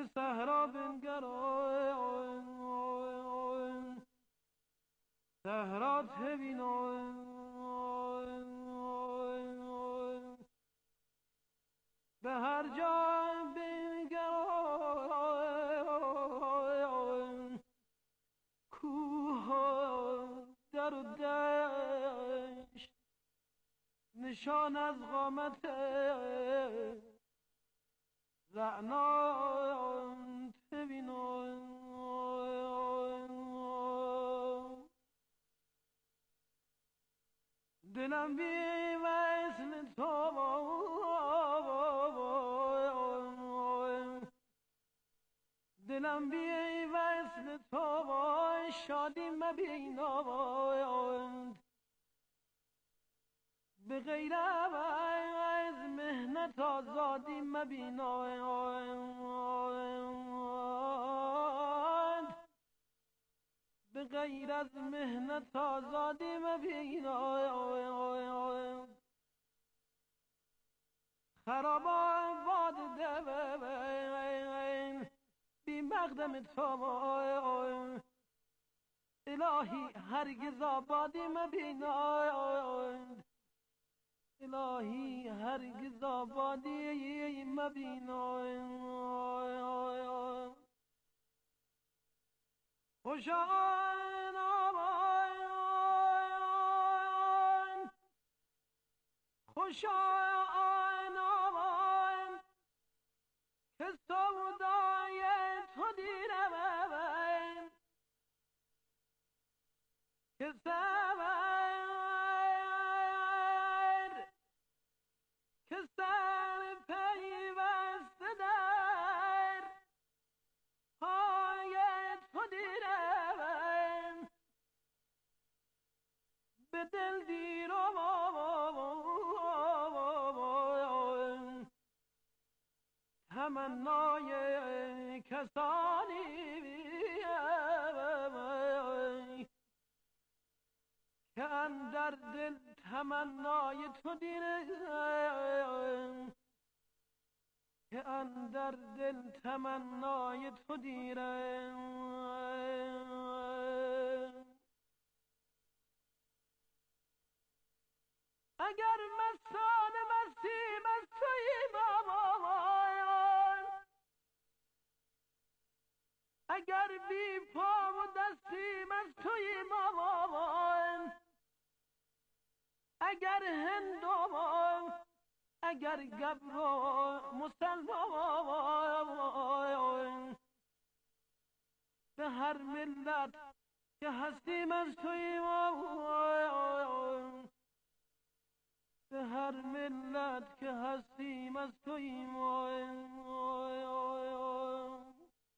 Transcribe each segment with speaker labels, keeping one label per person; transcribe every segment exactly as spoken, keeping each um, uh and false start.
Speaker 1: به صحرا بنگرم، صحرا ببینم، به هر جا بنگرم، کوه در و دشت، نشان از قامت رعنان ببینم. دلم بی وصل تو، دلم بی وصل تو شادی مبیناد، به غیر از مهنت آزادی مبیناد، به غیر از مهنت آزادی مبیناد. خراب آباد دل بی مقدم تو، الهی هرگز آبادی مبیناد، الهی هرگز آبادی مبیناد. خوشا آن آوان، خوشا آن آوان که سودای تو دیرم، که سور که سر پیوسته در پای تو دیرم، به دل دیرم تمنای کسانی که اندر دل تمنای تو دیرم، که اندر دل تمنای تو دیرم. اگر مستانه مستیم از توی بابایان، اگر بی پا و دستیم از توی بابایان، اگر هندوان اگر گبر و مسلمان، به هر ملت که هستیم از توی بابایان، به هر ملت که هستیم از توی بابایان.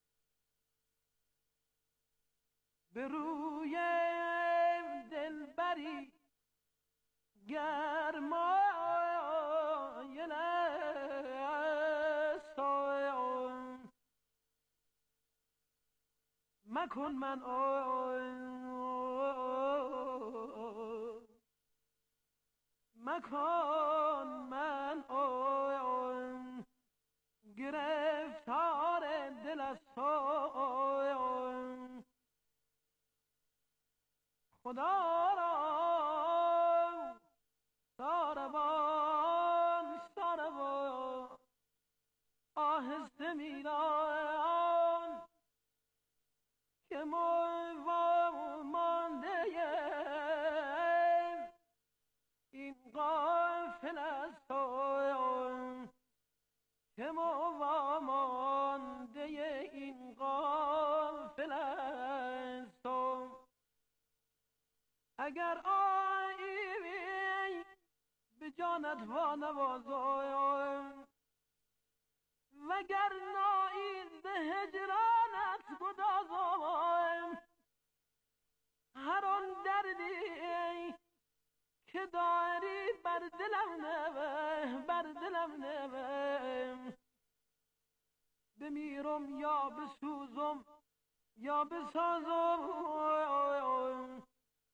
Speaker 1: به روی دلبری گرمایل است، مکن من مکن من گرفتار دل است، خدا را ساربان ساربان آهسته میران، که ما مانده این غافل است، که ما مانده این غافل است. اگر آیی به جانت وانوازم، وگر نایی به هجرانت گدازم، هر آن دردی که داری بر دلم نوه بر دلم نوه، بمیرم یا بسوزم یا بسازم،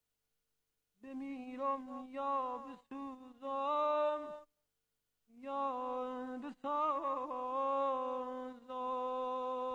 Speaker 1: بمیرم یا بسوزم یا بسازم.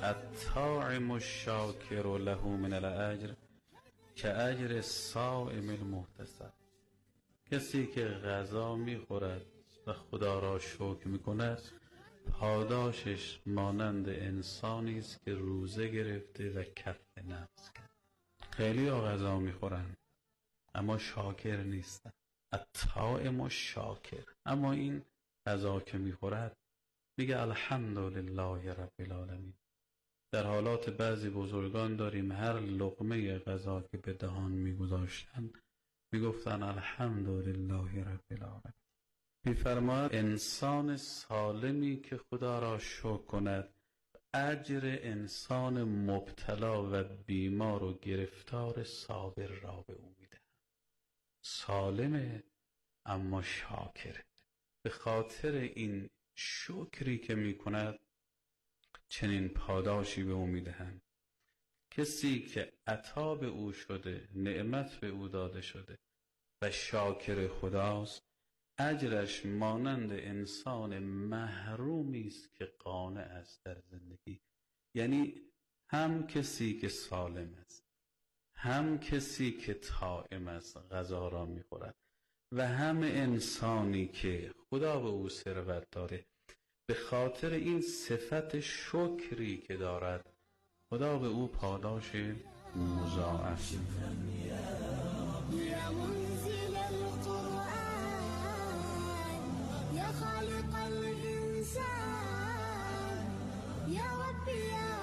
Speaker 2: الطاعم الشاکر له من الاجر کاجر الصائم المحتسب. کسی که غذا میخورد و خدا را شکر میکند پاداشش مانند انسانی است که روزه گرفته و کف نفس کرد. خیلی ها غذا میخورن اما شاکر نیستن. الطاعم الشاکر. اما این غذا که میخورد میگه الحمدلله رب العالمین. در حالات بعضی بزرگان داریم هر لقمه غذا که به دهان میگذاشتن میگفتن الحمدلله رب العالمین. میفرماید انسان سالمی که خدا را شکر کند اجر انسان مبتلا و بیمار و گرفتار صابر را به او میده. سالمه اما شاکره. به خاطر این شکری که میکند چنین پاداشی به او میدهند. کسی که عطا به او شده، نعمت به او داده شده و شاکر خداست، اجرش مانند انسان محرومی است که قانع است در زندگی. یعنی هم کسی که سالم است، هم کسی که طاعم است غذا را میخورد و هم انسانی که خدا به او ثروت داره. به خاطر این صفت شکری که دارد خدا به او پاداش مضاعف.
Speaker 3: يا منزل القرآن يا خالق الإنسان يا ربي يا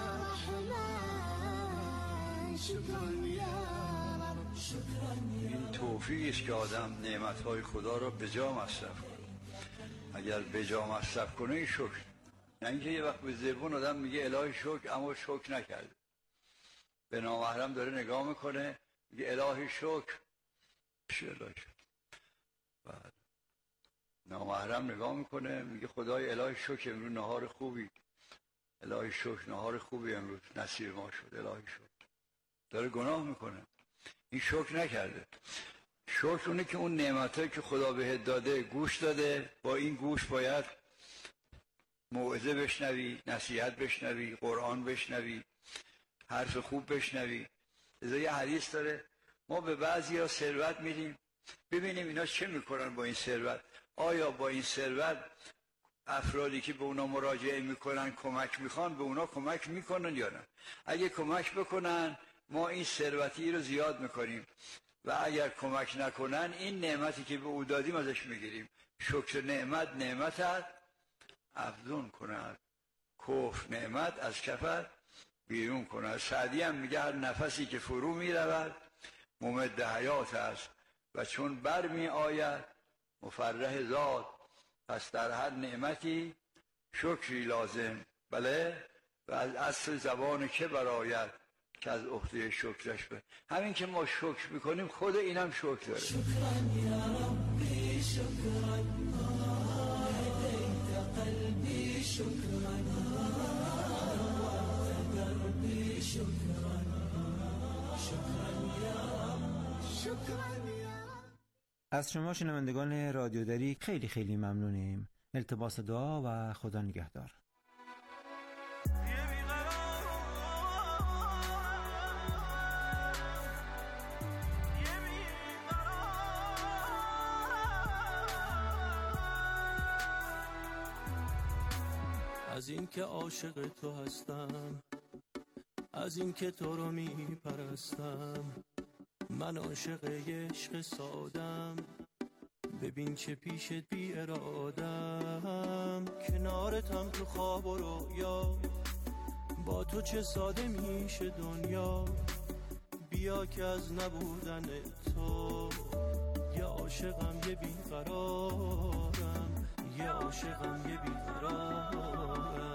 Speaker 3: رحمن شكرا يا رب شكرا.
Speaker 4: این توفیقی است که آدم نعمتهای خدا را به جا مصرف کنه. اگر به جا مصرف کنه این شکر. نه اینکه یه وقت به زبون آدم میگه الهی شکر اما شکر نکرده. به نامحرم داره نگاه میکنه میگه الهی شکر چه الهی شکر. بعد نامحرم نگاه میکنه میگه خدای الهی شکر امروز نهار خوبی، الهی شکر نهار خوبی امروز نصیب ما شد، الهی شکر. داره گناه میکنه. این شکر نکرده. شکر اونه که اون نعمتایی که خدا بهت داده گوش داده، با این گوش باید موعظه بشنوی، نصیحت بشنوی، قرآن بشنوی، حرف خوب بشنوی. ازا یه حدیث داره ما به بعضی ها ثروت میدیم ببینیم اینا چه میکنن با این ثروت. آیا با این ثروت افرادی که به اونا مراجعه میکنن کمک میخوان به اونا کمک میکنن یا نه؟ اگه کمک بکنن ما این ثروتی رو زیاد میکنیم و اگر کمک نکنن این نعمتی که به او دادیم ازش میگیریم. شکر نعمت نعمت افزون کند، کفر نعمت از کفر بیرون کند. سعدی هم میگه هر نفسی که فرو میرود ممد حیات است و چون بر می آید مفرح ذات. پس در هر نعمتی شکری لازم. بله و از اصل زبان که برآید که از عهده شکرش به. همین که ما شکر میکنیم خود اینم شکر داره.
Speaker 3: شكرا يا ربي شكرا هديت قلبي شكرا نورت دربي شكرا شكرا يا رب شكرا يا رب.
Speaker 5: از شما شنوندگان رادیو دری خیلی خیلی ممنونیم. التباس دعا و خدا نگهدار.
Speaker 6: از این که عاشق تو هستم، از این که تو رو می پرستم، من عاشق عشق سادم. ببین که پیشت بی ارادم، کنارتم تو خواب و رویا، با تو چه ساده میشه دنیا. بیا که از نبودن تو یه عاشقم یه بیقرارم، یه عاشقم یه بیقرارم.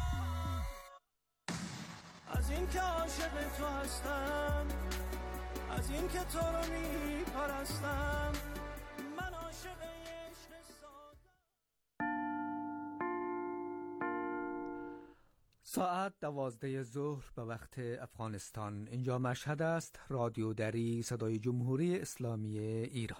Speaker 6: از این که عاشق تو هستم، از این که تو رو میپرستم من عاشق عشق سادم.
Speaker 7: ساعت دوازده ظهر به وقت افغانستان. اینجا مشهد است. رادیو دری، صدای جمهوری اسلامی ایران.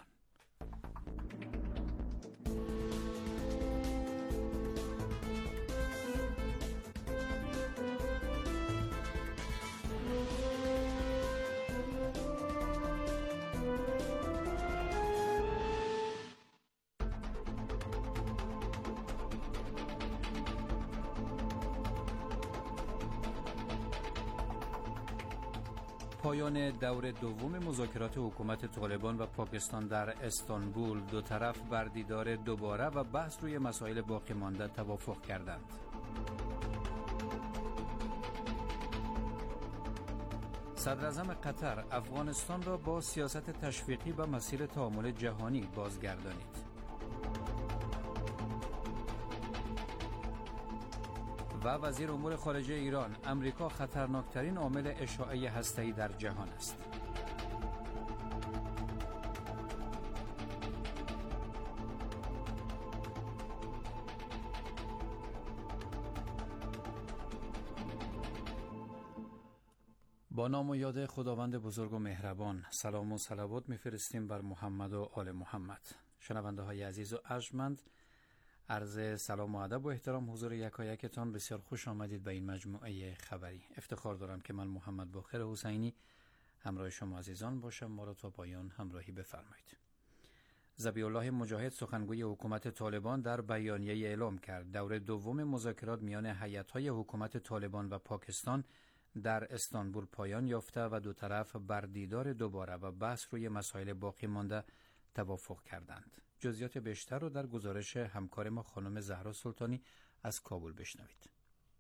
Speaker 7: پایان دور دوم مذاکرات حکومت طالبان و پاکستان در استانبول، دو طرف بر دیدار دوباره و بحث روی مسائل باقی مانده توافق کردند. صدراعظم قطر افغانستان را با سیاست تشویقی به مسیر تعامل جهانی بازگردانید. و وزیر امور خارجه ایران: امریکا خطرناکترین عامل اشاعه هسته‌ای در جهان است. با نام و یاد خداوند بزرگ و مهربان، سلام و صلوات می‌فرستیم بر محمد و آل محمد. شنونده های عزیز و ارجمند، عرض سلام و ادب و احترام حضور یکایکتان. بسیار خوش آمدید به این مجموعه خبری. افتخار دارم که من محمد باقر حسینی همراه شما عزیزان باشم. ما را تا پایان همراهی بفرمایید. ذبیح الله مجاهد، سخنگوی حکومت طالبان، در بیانیه اعلام کرد دور دوم مذاکرات میان هیئت‌های حکومت طالبان و پاکستان در استانبول پایان یافته و دو طرف بر دیدار دوباره و بحث روی مسائل باقی مانده توافق کردند. جزئیات بیشتر رو در گزارش همکار ما خانم زهرا سلطانی از کابل بشنوید.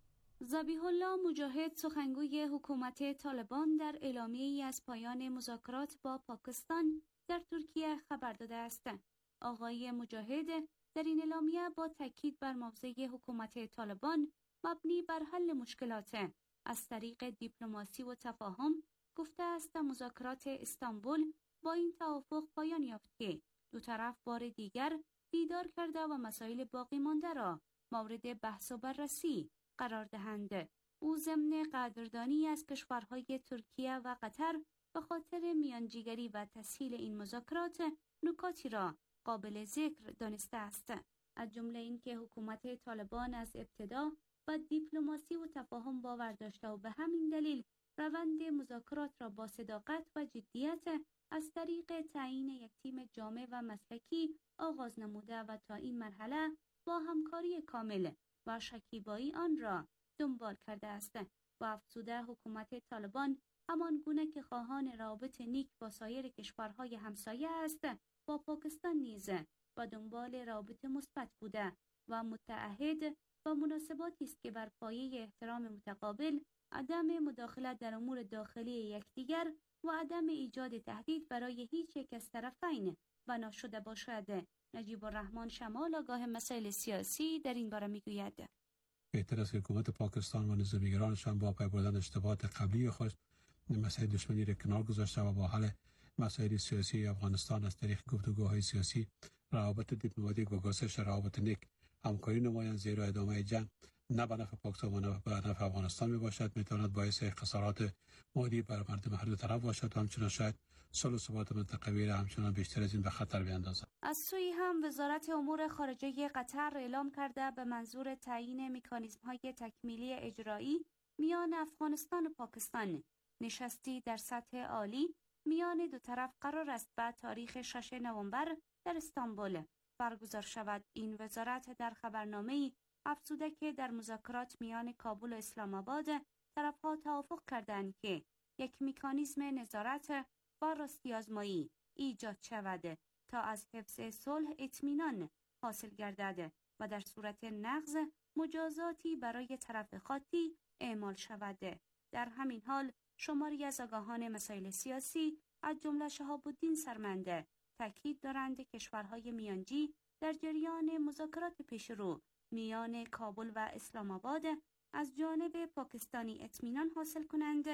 Speaker 8: ذبیح الله مجاهد، سخنگوی حکومت طالبان، در اعلامیه‌ای از پایان مذاکرات با پاکستان در ترکیه خبر داده است. آقای مجاهد در این اعلامیه با تاکید بر موضع حکومت طالبان مبنی بر حل مشکلات از طریق دیپلماسی و تفاهم گفته است مذاکرات استانبول با این توافق پایان یافت که دو طرف بار دیگر دیدار کرده و مسائل باقی مانده را مورد بحث و بررسی قرار دهند. او ضمن قدردانی از کشورهای ترکیه و قطر به خاطر میانجیگری و تسهیل این مذاکرات نکاتی را قابل ذکر دانسته است، از جمله اینکه حکومت طالبان از ابتدا با دیپلماسی و تفاهم باور داشته و به همین دلیل روند مذاکرات را با صداقت و جدیت از طریق تعیین یک تیم جامع و مسلکی آغاز نموده و تا این مرحله با همکاری کامل و شکیبایی آن را دنبال کرده است. و افزوده حکومت طالبان همان گونه که خواهان روابط نیک با سایر کشورهای همسایه است، با پاکستان نیز و دنبال روابط مثبت بوده و متعهد و مناسباتی است که بر پایه احترام متقابل، عدم مداخلت در امور داخلی یکدیگر و عدم ایجاد تهدید برای هیچ یک از طرفین بنا شده باشد. نجیب الرحمن شمال، آگاه مسائل سیاسی، در این باره میگوید:
Speaker 9: بهتر است که حکومت پاکستان و نظامیگرانشان با پی بردن اشتباهات قبلی خود مسائل دشمنی را کنار گذاشته و با حل مسائل سیاسی افغانستان از طریق گفتگوهای سیاسی، روابط دیپلماتیک و گسترش روابط نیک همکاری نمایند، زیرا ادامه جنگ نه به نفع پاکستان و نه به نفع افغانستان می باشد، می تواند باعث خسارات مالی بر مردم هر دو طرف باشد و همچنین شاید صلح و ثبات منطقوی را همچنان بیشتر از این به خطر بیاندازد.
Speaker 8: از سوی هم وزارت امور خارجه قطر اعلام کرده به منظور تعیین مکانیزم‌های تکمیلی اجرایی میان افغانستان و پاکستان نشستی در سطح عالی میان دو طرف قرار است به تاریخ شش نوامبر در استانبول برگزار شود. این وزارت در خبرنامه‌ای افزوده که در مذاکرات میان کابل و اسلام آباد طرف‌ها توافق کردند که یک مکانیزم نظارت و راستی آزمایی ایجاد شود تا از حفظ صلح اطمینان حاصل گردد و در صورت نقض مجازاتی برای طرف خاطی اعمال شود. در همین حال شماری از آگاهان مسائل سیاسی از جمله شهاب الدین سرمنده تاکید دارند کشورهای میانجی در جریان مذاکرات پیشرو میان کابل و اسلام آباد از جانب پاکستانی اطمینان حاصل کنند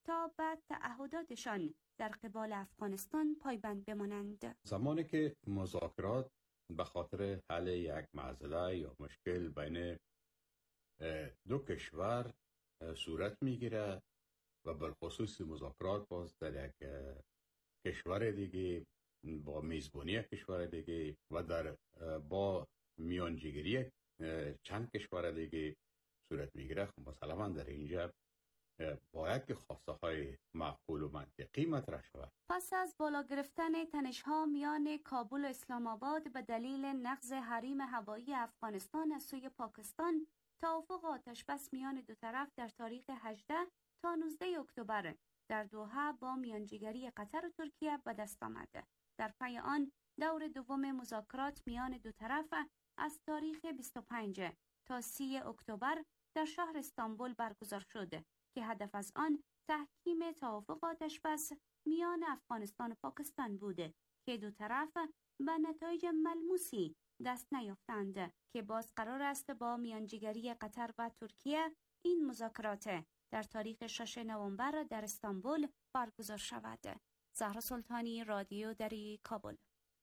Speaker 8: تا به تعهداتشان در قبال افغانستان پایبند بمانند.
Speaker 10: زمانی که مذاکرات به خاطر حل یک معضله یا مشکل بین دو کشور صورت میگیره و بالخصوص مذاکرات باز در یک کشور دیگه با میزبانی کشور دیگه و در با میانجیگری چند کشور دیگه صورت میگیره، خب مسلما در اینجا باید که خواسته های معقول و منطقی مطرح شود.
Speaker 8: پس از بالا گرفتن تنش‌ها میان کابل و اسلام آباد به دلیل نقض حریم هوایی افغانستان از سوی پاکستان، توافق آتشبس میان دو طرف در تاریخ هجدهم تا نوزدهم اکتبر در دوحه با میانجیگری قطر و ترکیه به دست آمد. در پی آن دور دوم مذاکرات میان دو طرف از تاریخ بیست و پنجم تا سوم اکتبر در شهر استانبول برگزار شد که هدف از آن تحکیم توافق آتشبس میان افغانستان و پاکستان بود که دو طرف به نتایج ملموسی دست نیافتند که باز قرار است با میانجیگری قطر و ترکیه این مذاکرات در تاریخ ششم نوامبر در استانبول برگزار شود. زهرا سلطانی، رادیو دری، کابل.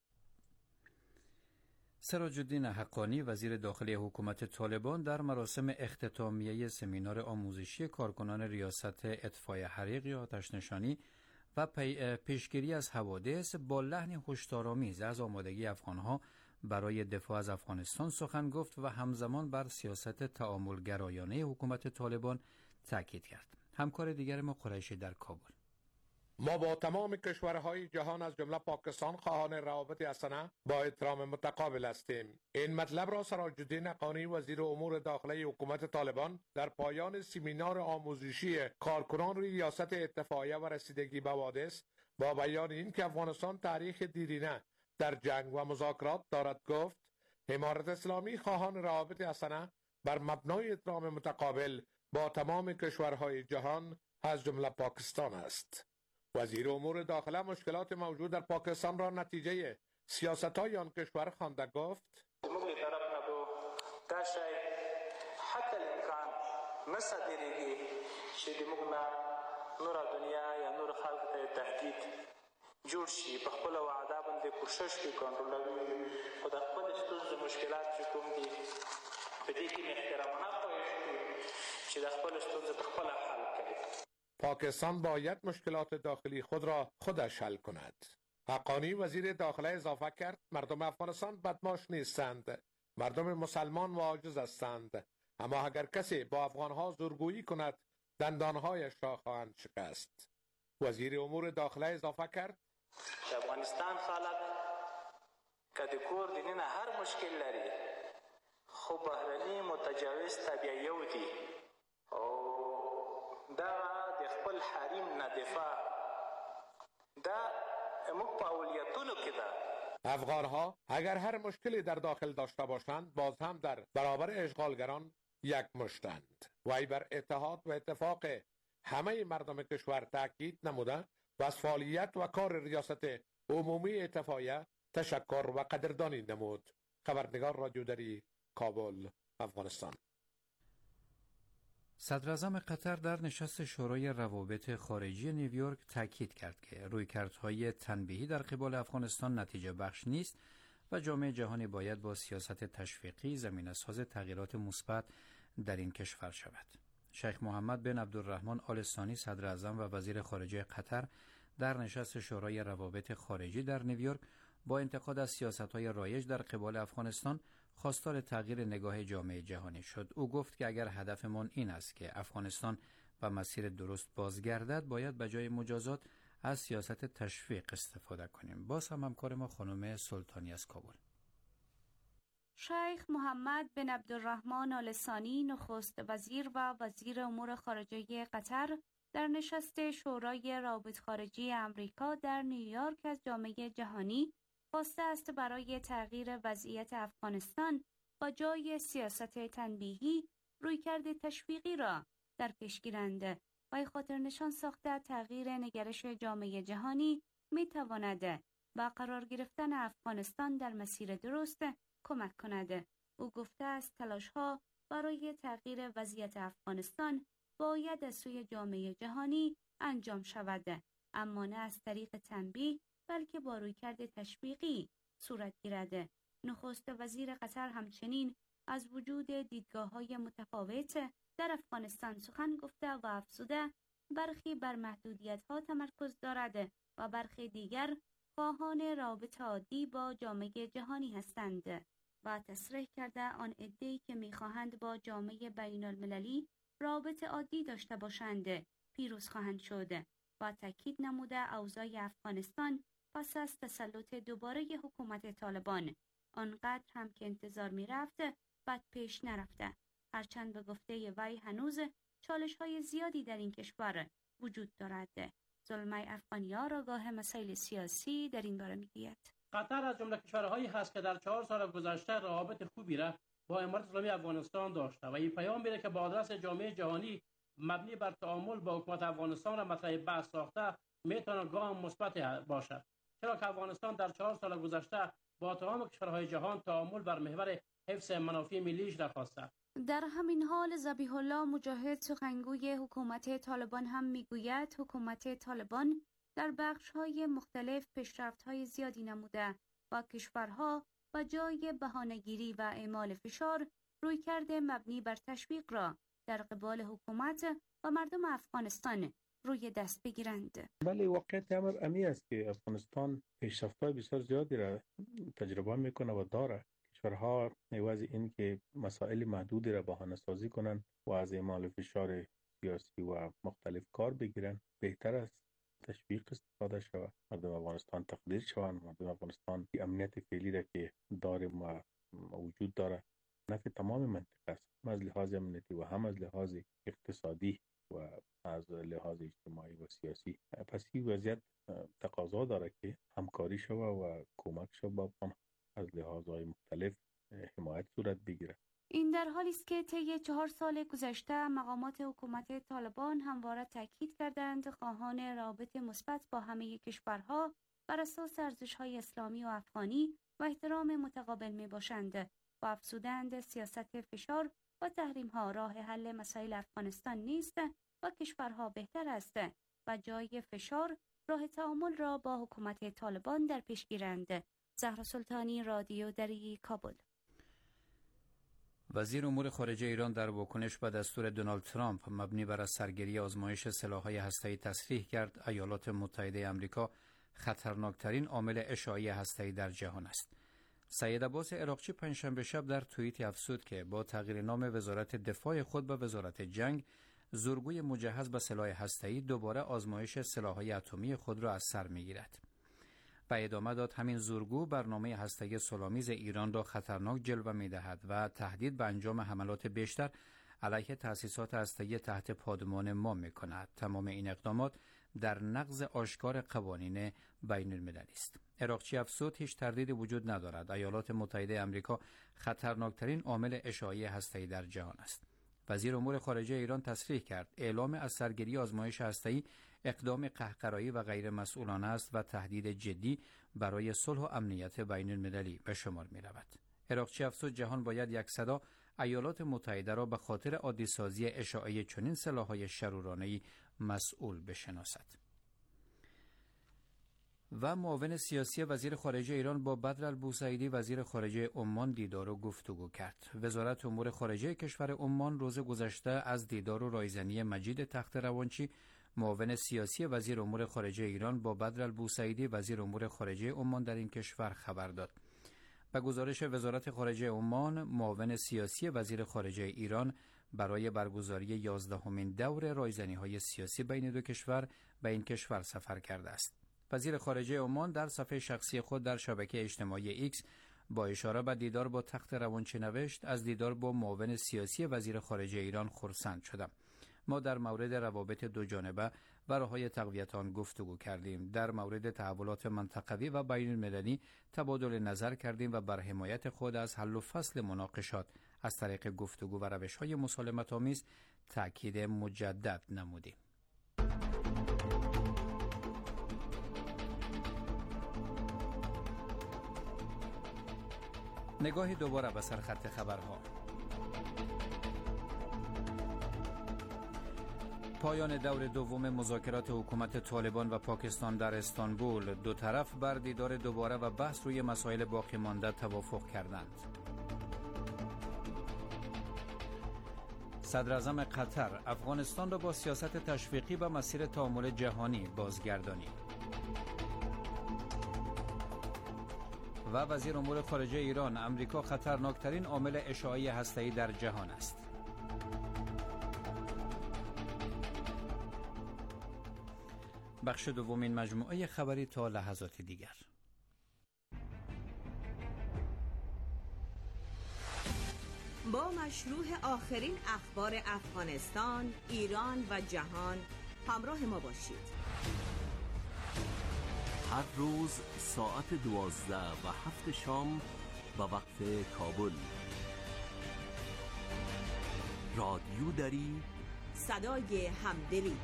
Speaker 7: سراج الدین حقانی وزیر داخلی حکومت طالبان در مراسم اختتامیه سمینار آموزشی کارکنان ریاست اطفای حریق یا آتش‌نشانی و پیشگیری از حوادث با لحن هشدارآمیز از آمادگی افغانها برای دفاع از افغانستان سخن گفت و همزمان بر سیاست تعاملگرایانه حکومت طالبان تاکید کرد. همکار دیگر ما قریشی در کابل.
Speaker 11: ما با تمام کشورهای جهان از جمله پاکستان خواهان روابط حسنه با احترام متقابل هستیم. این مطلب را سراج الدین حقانی وزیر امور داخلی حکومت طالبان در پایان سمینار آموزشی کارکنان ریاست اتفاقیه و رسیدگی به حوادث با بیان این که افغانستان تاریخ دیرینه در جنگ و مذاکرات دارد گفت: امارت اسلامی خواهان روابط حسنه بر مبنای احترام متقابل با تمام کشورهای جهان از جمله پاکستان است. وزیر امور داخله مشکلات موجود در پاکستان را نتیجه سیاست‌های آن کشور خوانده گفت:
Speaker 12: حتی الامکان نصدریږي چې د موږ نه نور دنیا یا نور خلق ته تهدید جوړ شي، په خپل وعده باندې کوشش وکړي کنټرولوي او د خپل ستونزې مشکلات چې کوم دي په دې کې محترمانه پوه شي چې د خپل ستونزې په خپل حل کړي.
Speaker 11: پاکستان باید مشکلات داخلی خود را خودش حل کند. حقانی وزیر داخله اضافه کرد: مردم افغانستان بدماش نیستند، مردم مسلمان و عاجز هستند، اما اگر کسی با افغانها زورگویی کند دندانهایش را خواهند شکست. وزیر امور داخله اضافه کرد:
Speaker 12: افغانستان خلق که د کور دننه هر مشکل لري، خو بهرني متجاوز طبیعیو دي او دا د خپل حریم نه دفاع دا موږ په اولویتونو کې ده.
Speaker 11: افغانها اگر هر مشکلی در داخل داشته باشند باز هم در برابر اشغالگران یک مشتند. وی بر اتحاد و اتفاق همه مردم کشور تاکید نموده و از فعالیت و کار ریاست عمومی اتفاقیه تشکر و قدردانی نمود. خبرنگار رادیو دری، کابل، افغانستان.
Speaker 7: صدر اعظم قطر در نشست شورای روابط خارجی نیویورک تاکید کرد که رویکردهای تنبیهی در قبال افغانستان نتیجه بخش نیست و جامعه جهانی باید با سیاست تشویقی زمینه ساز تغییرات مثبت در این کشور شود. شیخ محمد بن عبدالرحمن آل ثانی صدر اعظم و وزیر خارجه قطر در نشست شورای روابط خارجی در نیویورک با انتقاد از سیاست‌های رایج در قبال افغانستان خواستار تغییر نگاه جامعه جهانی شد. او گفت که اگر هدفمان این است که افغانستان به مسیر درست بازگردد باید به جای مجازات از سیاست تشویق استفاده کنیم. باز هم همکار ما خانم سلطانی از کابل.
Speaker 8: شیخ محمد بن عبدالرحمن آل ثانی نخست وزیر و وزیر امور خارجه قطر در نشست شورای روابط خارجی امریکا در نیویورک از جامعه جهانی خواسته است برای تغییر وضعیت افغانستان با جای سیاست تنبیهی رویکرد تشویقی را در پیش گیرند و خاطر نشان ساخته تغییر نگرش جامعه جهانی می تواند با قرار گرفتن افغانستان در مسیر درست کمک کند. او گفته است تلاش‌ها برای تغییر وضعیت افغانستان باید از سوی جامعه جهانی انجام شود، اما نه از طریق تنبیه بلکه با رویکرد تشویقی صورت گیرد. نخست وزیر قطر همچنین از وجود دیدگاه‌های متفاوت در افغانستان سخن گفته و افزوده برخی بر محدودیت‌ها تمرکز دارد و برخی دیگر خواهان رابط عادی با جامعه جهانی هستند و تصریح کرده آن عده‌ای که می‌خواهند با جامعه بین‌المللی رابط عادی داشته باشند پیروز خواهند شد و تاکید نموده اوضاع افغانستان پس از تسلط دوباره حکومت طالبان آنقدر هم که انتظار می‌رفت بد پیش نرفته، هرچند به گفته وی هنوز چالش‌های زیادی در این کشور وجود دارد. زلمه افغانیار آگاه مسائل سیاسی در این باره می‌گوید
Speaker 13: قطر از جمله کشورهایی هست که در چهار سال گذشته روابط خوبی را با امارت اسلامی افغانستان داشته و این پیام میره که با آدرس جامعه جهانی مبنی بر تعامل با حکومت افغانستان را مطرح بحث ساخته میتونه گام مثبت باشد، چرا که افغانستان در چهار سال گذشته با تمام کشورهای جهان تعامل بر محور حفظ منافع ملیش را خواسته.
Speaker 8: در همین حال ذبیح الله مجاهد سخنگوی حکومت طالبان هم میگوید حکومت طالبان در بخش‌های مختلف پیشرفت‌های زیادی نموده و کشورها و جای بهانه‌گیری و اعمال فشار رویکرد مبنی بر تشویق را در قبال حکومت و مردم افغانستان روی دست بگیرند.
Speaker 14: بله، واقعیت امر امی است که افغانستان پیشرفت‌های بسیار زیادی را تجربه میکنه و داره. کشورها عوض این که مسائل محدودی را بهانه سازی کنند و از اعمال فشار سیاسی و مختلف کار بگیرن، بهتر است تشویق استفاده شود، مردم افغانستان تقدیر شوند، مردم افغانستان امنیت فعلی را که داریم و وجود داره نفع تمام منطقه است، هم از لحاظ امنیتی و هم از لحاظ اقتصادی و از لحاظ اجتماعی و سیاسی. پس این وضعیت تقاضا داره که همکاری شود و کمک شود از لحاظهای مختلف حمایت صورت بگیره.
Speaker 8: این در حالی است که طی چهار سال گذشته مقامات حکومت طالبان همواره تاکید کردند خواهان رابط مثبت با همه کشورها بر اساس ارزش‌های اسلامی و افغانی و احترام متقابل میباشند و افزودند سیاست فشار و تحریم‌ها راه حل مسائل افغانستان نیست و کشورها بهتر است و جای فشار راه تعامل را با حکومت طالبان در پیش گیرند. زهرا سلطانی، رادیو دری، کابل.
Speaker 7: وزیر امور خارجه ایران در واکنش به دستور دونالد ترامپ مبنی بر سرگیری آزمایش سلاح‌های هسته‌ای تصریح کرد ایالات متحده آمریکا خطرناکترین عامل اشعاعی هسته‌ای در جهان است. سید عباس عراقچی پنجشنبه شب در توییتی افزود که با تغییر نام وزارت دفاع خود به وزارت جنگ، زورگوی مجهز به سلاح هسته‌ای دوباره آزمایش سلاح‌های اتمی خود را از سر می‌گیرد. و ادامه داد همین زورگو برنامه هسته‌ای صلح‌آمیز ایران را خطرناک جلوه می‌دهد و تهدید به انجام حملات بیشتر علیه تأسیسات هسته‌ای تحت پادمان ما می‌کند. تمام این اقدامات در نقض آشکار قوانین بین‌المللی است. عراقچی افزود هیچ تردیدی وجود ندارد ایالات متحده آمریکا خطرناکترین عامل اشعاعی هسته‌ای در جهان است. وزیر امور خارجه ایران تصریح کرد اعلام از سرگیری آزمایش هسته‌ای اقدام قهقرایی و غیر مسئولانه است و تهدید جدی برای صلح و امنیت بین المللی به شمار می رود. عراقچی افزود جهان باید یک صدا ایالات متحده را به خاطر عادی سازی اشاعه چنین سلاح‌های شرورانه‌ای مسئول بشناسد. و معاون سیاسی وزیر خارجه ایران با بدر البوسعیدی وزیر خارجه عمان دیدار و گفتگو کرد. وزارت امور خارجه کشور عمان روز گذشته از دیدار و رایزنی مجید تخت روانچی معاون سیاسی وزیر امور خارجه ایران با بدر البوسعیدی وزیر امور خارجه عمان در این کشور خبر داد. به گزارش وزارت خارجه عمان، معاون سیاسی وزیر خارجه ایران برای برگزاری یازدهمین دور رایزنی‌های سیاسی بین دو کشور به این کشور سفر کرده است. وزیر خارجه عمان در صفحه شخصی خود در شبکه اجتماعی ایکس با اشاره به دیدار با تخت روانچی نوشت: از دیدار با معاون سیاسی وزیر خارجه ایران خرسند شدم. ما در مورد روابط دو جانبه و راه‌های تقویت آن گفتگو کردیم. در مورد تحولات منطقوی و بین المللی تبادل نظر کردیم و بر حمایت خود از حل و فصل مناقشات از طریق گفتگو و روش‌های مسالمت‌آمیز تأکید مجدد نمودیم. نگاهی دوباره به سرخط خبرها. پایان دور دوم مذاکرات حکومت طالبان و پاکستان در استانبول، دو طرف بر دیدار دوباره و بحث روی مسائل باقی مانده توافق کردند. صدر اعظم قطر افغانستان را با سیاست تشویقی و مسیر تعامل جهانی بازگردانید. و وزیر امور خارجه ایران: امریکا خطرناکترین عامل اشعاعی هسته‌ای در جهان است. بخش دومین مجموعه خبری تا لحظات دیگر.
Speaker 15: با مشروع آخرین اخبار افغانستان، ایران و جهان همراه ما باشید.
Speaker 16: هر روز ساعت دوازده و هفت شام به وقت کابل. رادیو دری،
Speaker 15: صدای همدلی.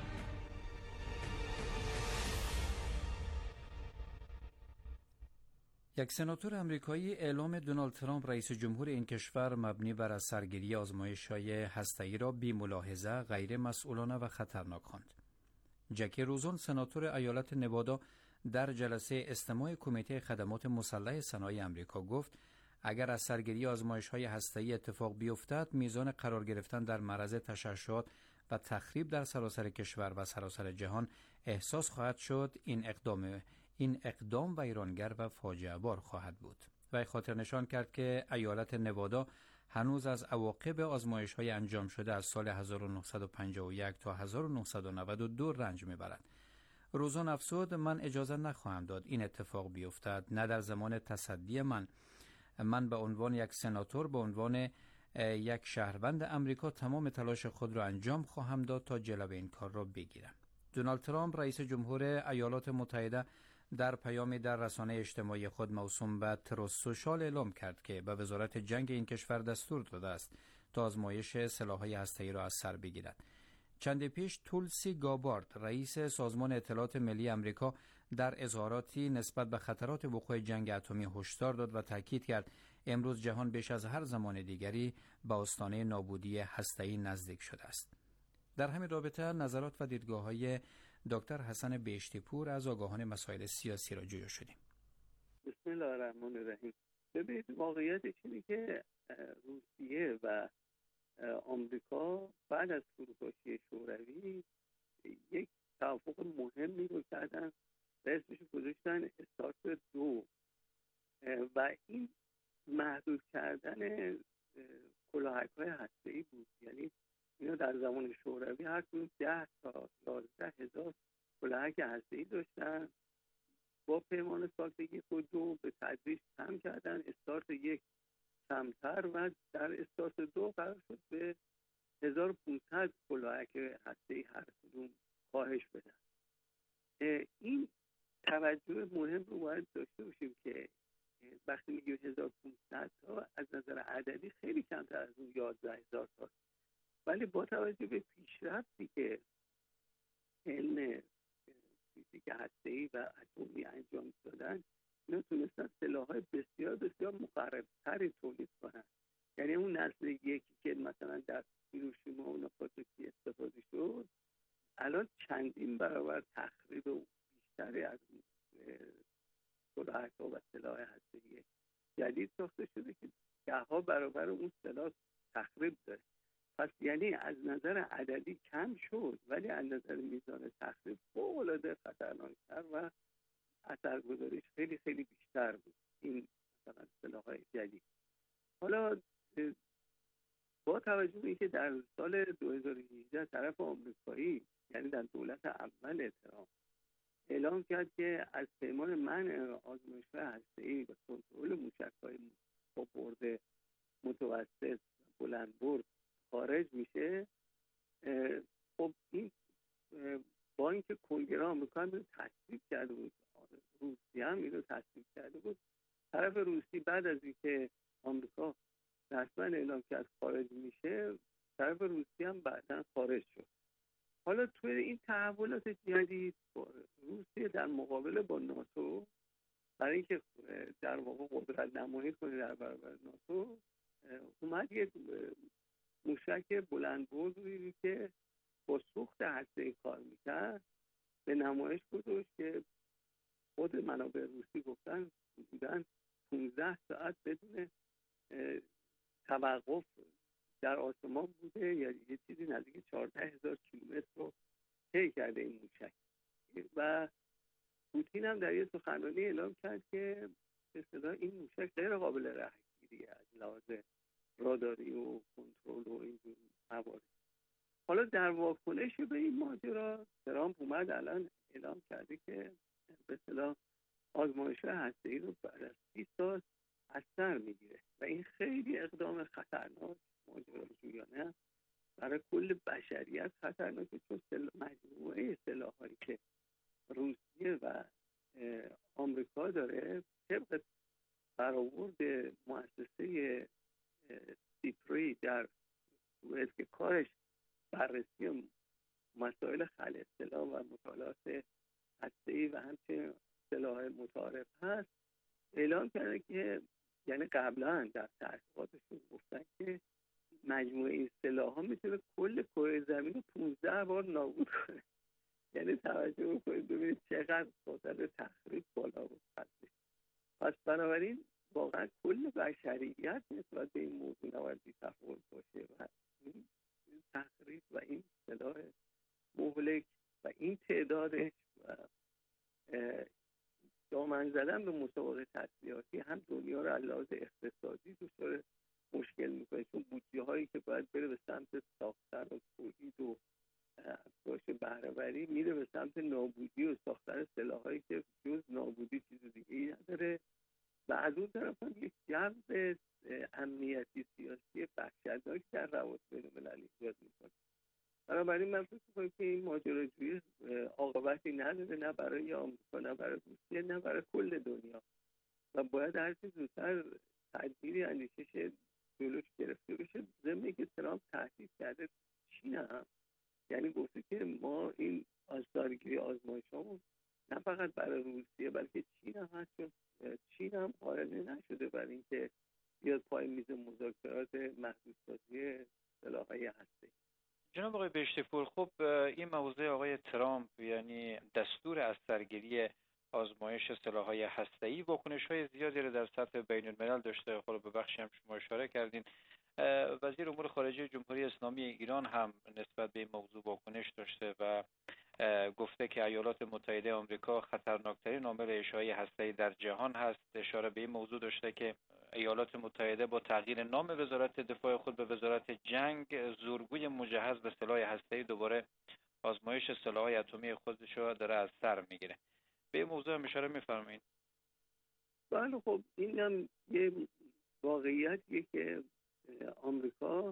Speaker 7: یک سناتور امریکایی اعلام دونالد ترامپ رئیس جمهور این کشور مبنی بر از سرگیری آزمایش‌های هسته‌ای را بی ملاحظه، غیر مسئولانه و خطرناک خواند. جکی روزون سناتور ایالت نوادا در جلسه استماع کمیته خدمات مسلح صنایع امریکا گفت اگر از سرگیری آزمایش‌های هسته‌ای اتفاق بیفتد، میزان قرار گرفتن در معرض تشعشعات و تخریب در سراسر کشور و سراسر جهان احساس خواهد شد. این اقدام این اقدام ویرانگر و فاجعه بار خواهد بود. و خاطر نشان کرد که ایالت نوادا هنوز از عواقب آزمایش‌های انجام شده از سال هزار و نهصد و پنجاه و یک تا هزار و نهصد و نود و دو رنج می‌برد. روزون افزود: من اجازه نخواهم داد این اتفاق بیفتد، نه در زمان تصدی من. من به عنوان یک سناتور، به عنوان یک شهروند امریکا، تمام تلاش خود را انجام خواهم داد تا جلوی این کار را بگیرم. دونالد ترامپ رئیس جمهور ایالات متحده در پیامی در رسانه اجتماعی خود موسوم به تروس سوشال اعلام کرد که به وزارت جنگ این کشور دستور داده است تا آزمایش سلاح‌های هسته‌ای را از سر بگیرد. چند پیش تولسی گابارد رئیس سازمان اطلاعات ملی امریکا در اظهاراتی نسبت به خطرات وقوع جنگ اتمی هشدار داد و تاکید کرد امروز جهان بیش از هر زمان دیگری به آستانه نابودی هسته‌ای نزدیک شده است. در همین رابطه نظرات و دیدگاه‌های دکتر حسن بهشتی پور از آگاهان مسائل سیاسی را جویا شدیم.
Speaker 17: بسم الله الرحمن الرحیم. ببینید، واقعیتش اینه که روسیه و آمریکا بعد از فروپاشی شوروی یک توافق مهمی رو کردن و اسمش گذاشتن استارت دو و این محدود کردن کلاهک‌های هسته‌ای بود. یعنی اینا در زمان شوروی هر کدوم ده تا یازده هزار کلاهک هسته‌ای داشتن. با پیمان ساختگی خود دو به تدریج کم کردن. استارت یک کمتر و در استارت دو قرار شد به هزار و پانصد کلاهک هسته‌ای هر کدوم کاهش بدن. این توجه مهم رو باید داشته باشیم که وقتی میگیم هزار و پانصد تا از نظر عددی خیلی کمتر از اون یازده هزار تا، ولی با توجه به پیشرفتی که علم فیزیک هسته‌ای و اتمی انجام دادن، اینا تونستن سلاح‌های بسیار بسیار مقرب‌تری تولید کنن. یعنی اون نسل یکی که مثلا در هیروشیما و ناگازاکی استفاده شد، الان چندین برابر تخریب و بیشتری از کلاهک‌ها و سلاح هسته‌ای جدید ساخته شده که ده‌ها برابر اون سلاح تخریب داره. پس یعنی از نظر عددی کم شد، ولی از نظر میزان تخریب فوق‌العاده خطرناک‌تر و اثرگذاریش خیلی خیلی بیشتر بود این مثلا سلاح‌های جدید. حالا با توجه به اینکه در سال دو هزار و هجده طرف آمریکایی، یعنی در دولت اول ترامپ، اعلام کرد که از پیمان منع آزمایش‌های هسته‌ای و کنترل موشک‌های با برد متوسط بلند برد خارج میشه، خب این با اینکه کنگره آمریکا هم تصویب کرده بود، روسیه هم اینو تصویب کرده بود، طرف روسی بعد از اینکه آمریکا رسما اعلام کرد خارج میشه، طرف روسیه هم بعداً خارج شد. حالا توی این تحولات جدید روسیه در مقابله با ناتو، برای اینکه در واقع قدرت نمایی کنه در برابر ناتو، اومد یک موشک بلند بردی که با سوخت هسته‌ای کار میکرد به نمایش گذاشت که خود منابع روسی گفتن حدوداً پانزده ساعت بدون توقف در آسمان بوده، یا یه چیزی نزدیک چهارده هزار کیلومتر رو طی کرده این موشک. و پوتین هم در یه سخنرانی اعلام کرد که به اصطلاح این موشک غیر قابل رهگیریه از لحاظ راداری و کنترل و این موارد. حالا در واکنش به این ماجرا ترامپ اومد الان اعلام کرده که به اصطلاح آزمایش‌های هسته‌ای رو بعد از سی سال از سر میگیره و این خیلی اقدام خطرناک ماجراجویانه برای کل بشریت خطرناکه، چون مجموعه سلاح‌هایی که روسیه و آمریکا داره طبق برآورد مؤسسه سیپری در سوئد که کارش بررسی مسائل خلع سلاح و مطالعات هسته‌ای و همچنین سلاح متعارف هست، اعلام کرده که یعنی قبلا در تحقیقاتشون گفتن که مجموعه این سلاح‌ها میتونه کل کره زمین رو پانزده بار نابود کنه. یعنی توجه بکنید ببینید چقدر خطر تخریب بالا بود. پس بنابراین واقعا کل بشریت نسبت به این موضوع نباید بی‌تفاوت باشه و این تخریب و این سلاح مهلک و این تعدادش و دامن زدن به مسابقه تسلیحاتی هم دنیا رو از لحاظ اقتصادی دچار مشکل میکنه، چون بودجه هایی که باید بره به سمت ساختن و تولید و افزایش بهره‌وری میره به سمت نابودی و ساختن سلاحایی که جز نابودی چیز دیگه ای نداره. و از اون طرف هم یک جو امنیتی سیاسی وحشتناک در روابط بین‌المللی ایجاد میکنه. بنابراین من فکر می‌کنم که این ماجراجویی عاقبتی نداره، نه برای آمریکا، نه برای روسیه، نه برای کل دنیا، و باید هر چه زودتر تدبیری اندیشش جلوش گرفته بشه. ضمن که ترامپ تهدید کرده چین هم، یعنی گفته که ما این آزادگیری آزمایش‌هامون نه فقط برای روسیه بلکه چین هم هست، چون چین هم قائل نشده برای اینکه بیاد پای میز مذاکرات محدودسازی سلاح‌های هسته‌ای.
Speaker 18: جناب آقای بهشتی‌پور، خب این موضوع آقای ترامپ یعنی دستور از سرگیری آزمایش سلاح‌های هسته‌ای واکنش‌های زیادی رو در سطح بین‌الملل داشته. خب به بخشی هم شما اشاره کردین. وزیر امور خارجه جمهوری اسلامی ایران هم نسبت به این موضوع واکنش داشته و گفته که ایالات متحده آمریکا خطرناکترین عامل اشعاع هسته‌ای در جهان هست. اشاره به این موضوع داشته که ایالات متحده با تغییر نام وزارت دفاع خود به وزارت جنگ زورگوی مجهز به سلاح هسته‌ای دوباره آزمایش سلاح‌های اتمی خودش رو داره از سر میگیره. به این موضوع هم اشاره می‌فرمایید؟
Speaker 17: بله، خب این هم یه واقعیتیه که آمریکا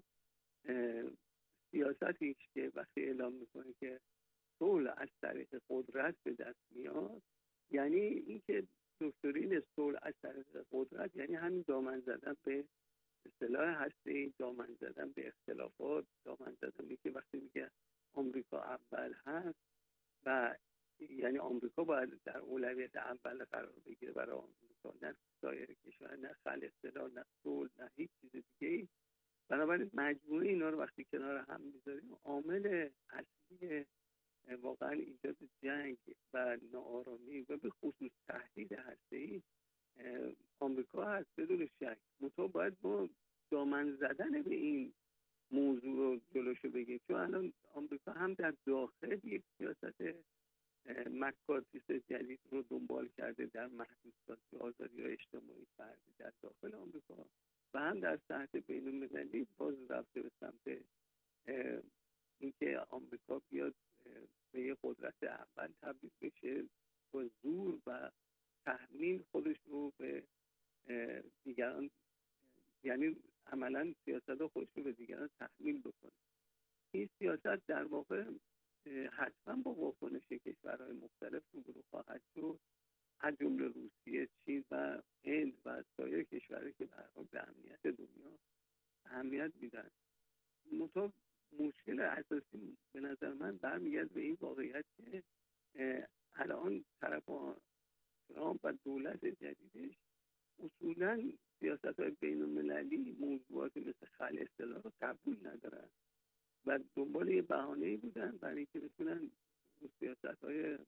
Speaker 17: سیاستیش که وقتی اعلام میکنه که صلح از طریق قدرت به دست میاد، یعنی اینکه دکترین صلح از طریق قدرت یعنی همین دامن زدن به سلاح هسته‌ای، دامن زدن به اختلافات، دامن زدن به که وقتی میگه آمریکا اول هست و یعنی آمریکا باید در اولویت اول قرار بگیره برای آمریکا، نه سایر کشور، نه خلع سلاح، نه صلح، نه هیچ چیز دیگه‌ای. بنابراین مجموعه اینا رو وقتی کنار هم میذاریم، عامل اصلی واقعا ایجاد جنگ و ناآرامی و به خصوص تهدید هسته‌ای آمریکا هست بدون شک. منتها باید ما دامن زدن به این موضوع رو جلوشو بگیریم، چون الان آمریکا هم در داخل یک سیاست مکارتیست جدید رو دنبال کرده در محدودسازی آزادی و اجتماعی فردی در داخل آمریکا و هم در سطح بین‌المللی باز رفته به سمت اینکه آمریکا بیاد به یه قدرت اول تبدیل بشه با زور و تحمیل خودش رو به دیگران، یعنی عملا سیاست خودش رو به دیگران تحمیل بکنه. این سیاست در واقع حتما با واکنش کشورهای مختلف روبرو خواهد شد، از جمله روسیه، چین و هند و سایر کشورهایی که به هر حال به امنیت دنیا اهمیت میدن. منتها مشکل اساسی به نظر من برمیگرده به این واقعیت که الان طرفان ترامپ و دولت جدیدش اصولا سیاست‌های بین‌المللی موضوعاتی مثل خلع سلاح رو قبول ندارن و دنبال یه بهانه‌ای بودن برای اینکه بتونن سیاست‌های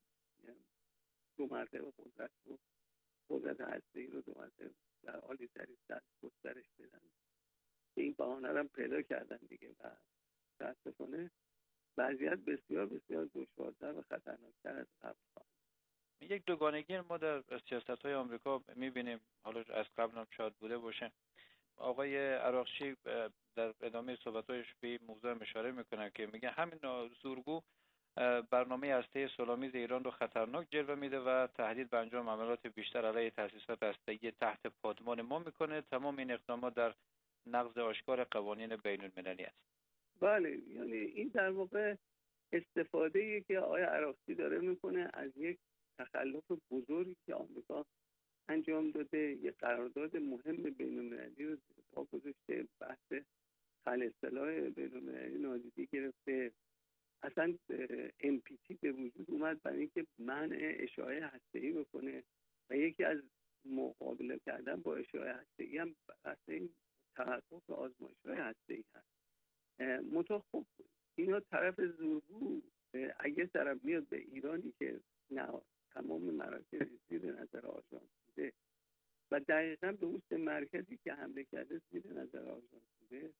Speaker 17: دو مرتبه قدرت رو قدرت هسته‌ای رو دو مرتبه در عالی ترین سطح گسترش بدن. این بهانه رو هم پیدا کردن دیگه و متأسفانه وضعیت بسیار بسیار دشوارتر و خطرناکتر از قبل خواهد.
Speaker 18: یک دوگانگی ما در سیاست‌های آمریکا می‌بینیم، حالا از قبل هم شاید بوده باشه. آقای عراقچی در ادامه صحبت‌هایش به این موضوع اشاره می‌کنه که میگه همین زورگو برنامه هسته‌ای صلح‌آمیز ایران رو خطرناک جلوه میده و تهدید به انجام عملیات بیشتر علیه تأسیسات هسته‌ای تحت پادمان ما میکنه. تمام این اقدامات در نقض آشکار قوانین بین‌المللی است.
Speaker 17: بله، یعنی این در واقع استفاده‌ای که آقای عراقچی داره میکنه از یک تخلف بزرگی که آمریکا انجام داده، یک قرارداد مهم بین‌المللی رو زیر پا گذاشته، بحث خل اصطلاح بین‌المللی نادیده گرفته، اصلا ام پی تی به وجود اومد برای اینکه منع اشاعه هسته‌ای بکنه و یکی از مقابله کردن با اشاعه هسته‌ای هم بحث این تحقق آزمایش‌های هسته‌ای هست. منتها خب اینا طرف زورگو اگه طرف میاد به ایرانی که نه تمام مراکز زیر نظر آژانس بوده و دقیقا به اون مرکزی که حمله کرده زیر نظر آژانس بوده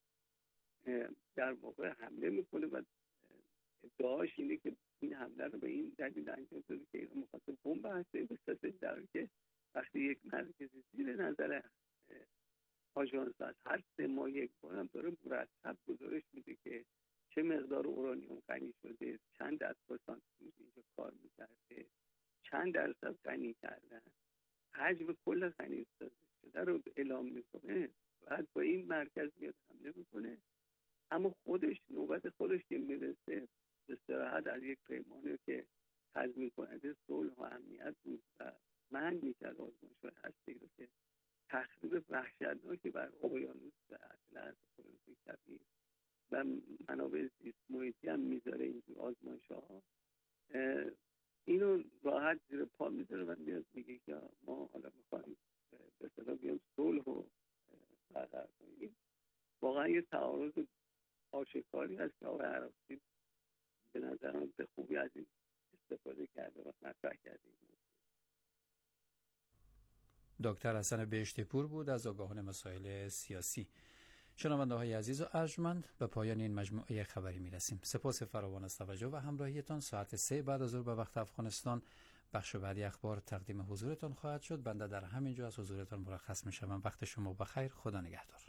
Speaker 17: در واقع حمله میکنه و ادعاش اینه که این حمله رو به این دلیل انجام داده که ایران می‌خواسته بمب هسته‌ای بسازه، در حالی که وقتی یک مرکز زیر نظر آژانس هست هر سه ماه یک بار هم داره مرتب گزارش میده که چه مقدار اورانیوم غنی شده، چند درصد سانتریفیوژ اینجا کار میکرده، چند درصد غنی کردن، حجم کل غنی شده رو اعلام میکنه. بعد با این مرکز میاد حمله میکنه، اما خودش نوبت خودش که میرسه استراحت از یک پیمانی که تضمین کننده صلح و امنیت بود و منع میکرد آزمایش‌های هسته‌ای رو که تخریب وحشتناکی بر اقیانوس و اطلس اقیانوس کبیر و منابع زیست محیطی هم میذاره اینجور آزمایش‌ها، اینو راحت زیر پا میذاره و میاد میگه که ما حالا میخوایم به اصطلاح بیام صلح رو برقرار کنیم. واقعا یه تعارض آشکاری هست که آقای عراقچی به نظرم به خوبی از این استفاده کرده و مطرح کرده.
Speaker 7: دکتر حسن بهشتی پور بود از آگاهان مسائل سیاسی. شنونده های عزیز و ارجمند، به پایان این مجموعه خبری می رسیم. سپاس فراوان از توجه و همراهیتان. ساعت سه بعد از ظهر به وقت افغانستان بخش بعدی اخبار تقدیم حضورتان خواهد شد. بنده در همین جا از حضورتان مرخص می شوم. وقت شما بخیر. خدا نگهدار.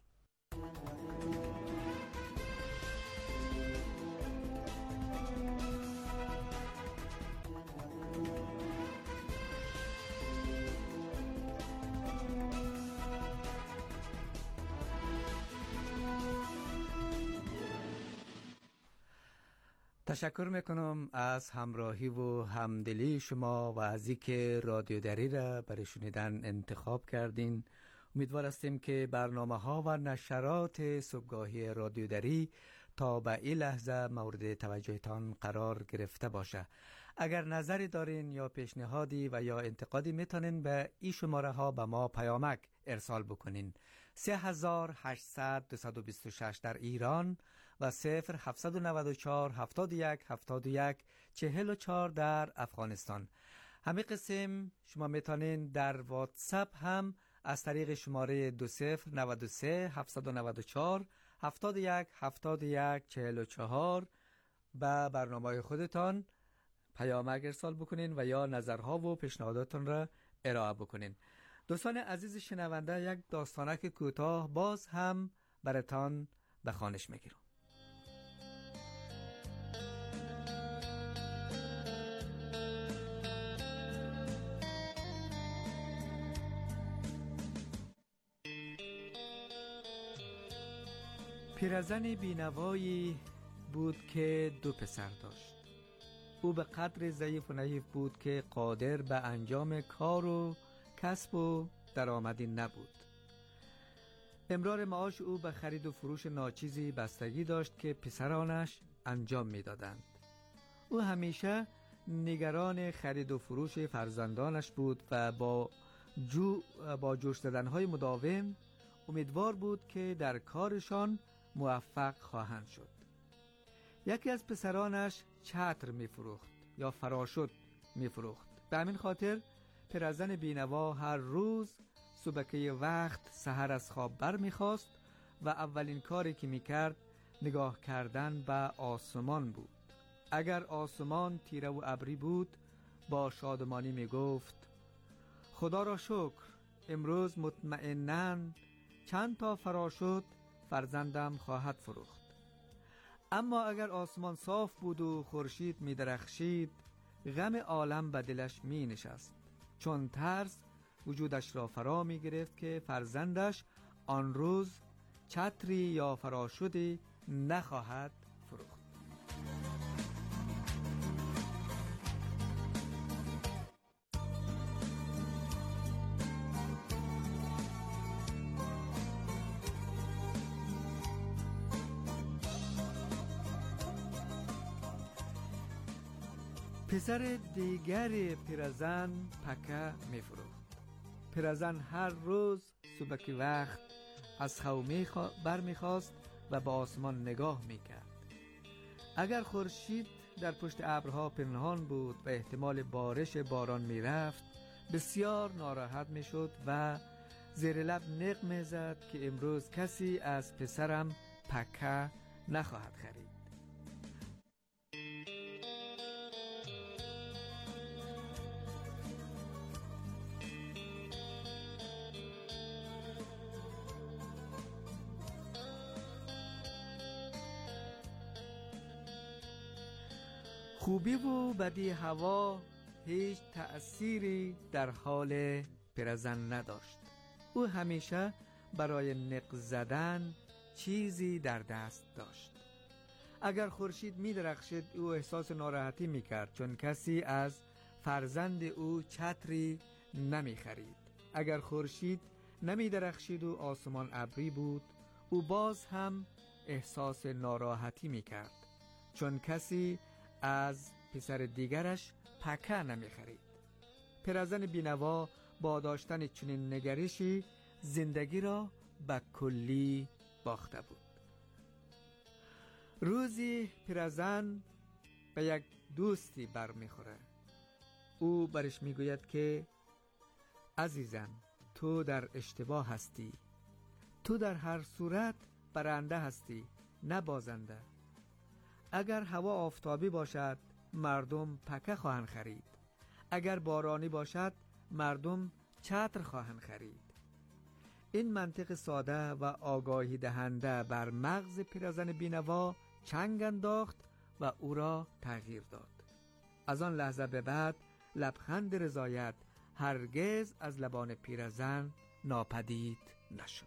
Speaker 7: تشکر میکنم از همراهی و همدلی شما و از اینکه رادیو دری را برای شنیدن انتخاب کردین. امیدوار هستیم که برنامه ها و نشرات صبحگاهی رادیو دری تا به این لحظه مورد توجهتان قرار گرفته باشه. اگر نظری دارین یا پیشنهادی و یا انتقادی میتونین به این شماره ها به ما پیامک ارسال بکنین. سه هزار و هشتصد دویست و بیست و شش در ایران و صفر هفتصد و نود و چهار هفتاد و یک هفتاد و یک چهل و چهار در افغانستان. همین قسم شما میتونین در واتساپ هم از طریق شماره دو صفر نود و سه هفتصد و نود و چهار هفتاد و یک هفتاد و یک چهل و چهار به برنامه خودتان پیامک ارسال بکنین و یا نظرها و پیشنهاداتون را ارائه بکنین. دوستان عزیز شنونده، یک داستانک کوتاه باز هم براتان به خوانش میگیرم. پیرزن بینوایی بود که دو پسر داشت. او به قدر ضعیف و نحیف بود که قادر به انجام کار و کسب و درآمدی نبود. امرار معاش او به خرید و فروش ناچیزی بستگی داشت که پسرانش انجام می‌دادند. او همیشه نگران خرید و فروش فرزندانش بود و با جو با جوش دادن‌های مداوم امیدوار بود که در کارشان موفق خواهند شد.
Speaker 19: یکی از پسرانش چتر میفروخت یا فراشد میفروخت. به همین خاطر پیرزن بینوا هر روز صبحکه وقت سحر از خواب بر میخواست و اولین کاری که میکرد نگاه کردن به آسمان بود. اگر آسمان تیره و ابری بود با شادمانی میگفت خدا را شکر، امروز مطمئناً چند تا فراشد فرزندم خواهد فروخت. اما اگر آسمان صاف بود و خورشید می درخشید، غم عالم به دلش می نشست، چون ترس وجودش را فرا می گرفت که فرزندش آن روز چتری یا فراشدی نخواهد فروخت. پسر دیگر پیرزن پکه می فروخت. پیرزن هر روز صبح وقت از خواب بر می خواست و به آسمان نگاه می کرد. اگر خورشید در پشت ابرها پنهان بود و احتمال بارش باران می رفت، بسیار ناراحت می شد و زیر لب نق می زد که امروز کسی از پسرم پکه نخواهد خرید. خوبی و بدی هوا هیچ تأثیری در حال پیرزن نداشت. او همیشه برای نق زدن چیزی در دست داشت. اگر خورشید می درخشید او احساس ناراحتی می کرد، چون کسی از فرزند او چتری نمی خرید. اگر خورشید نمی درخشید و آسمان ابری بود، او باز هم احساس ناراحتی می کرد، چون کسی از پسر دیگرش پکه نمی خرید. پیرزن بینوا با داشتن چنین نگرشی زندگی را به کلی باخته بود. روزی پیرزن به یک دوستی بر می خوره. او برش می گوید که عزیزم، تو در اشتباه هستی. تو در هر صورت برنده هستی، نه بازنده. اگر هوا آفتابی باشد مردم پکه خواهند خرید، اگر بارانی باشد مردم چتر خواهند خرید. این منطق ساده و آگاهی دهنده بر مغز پیرزن بینوا چنگ انداخت و او را تغییر داد. از آن لحظه به بعد لبخند رضایت هرگز از لبان پیرزن ناپدید نشد.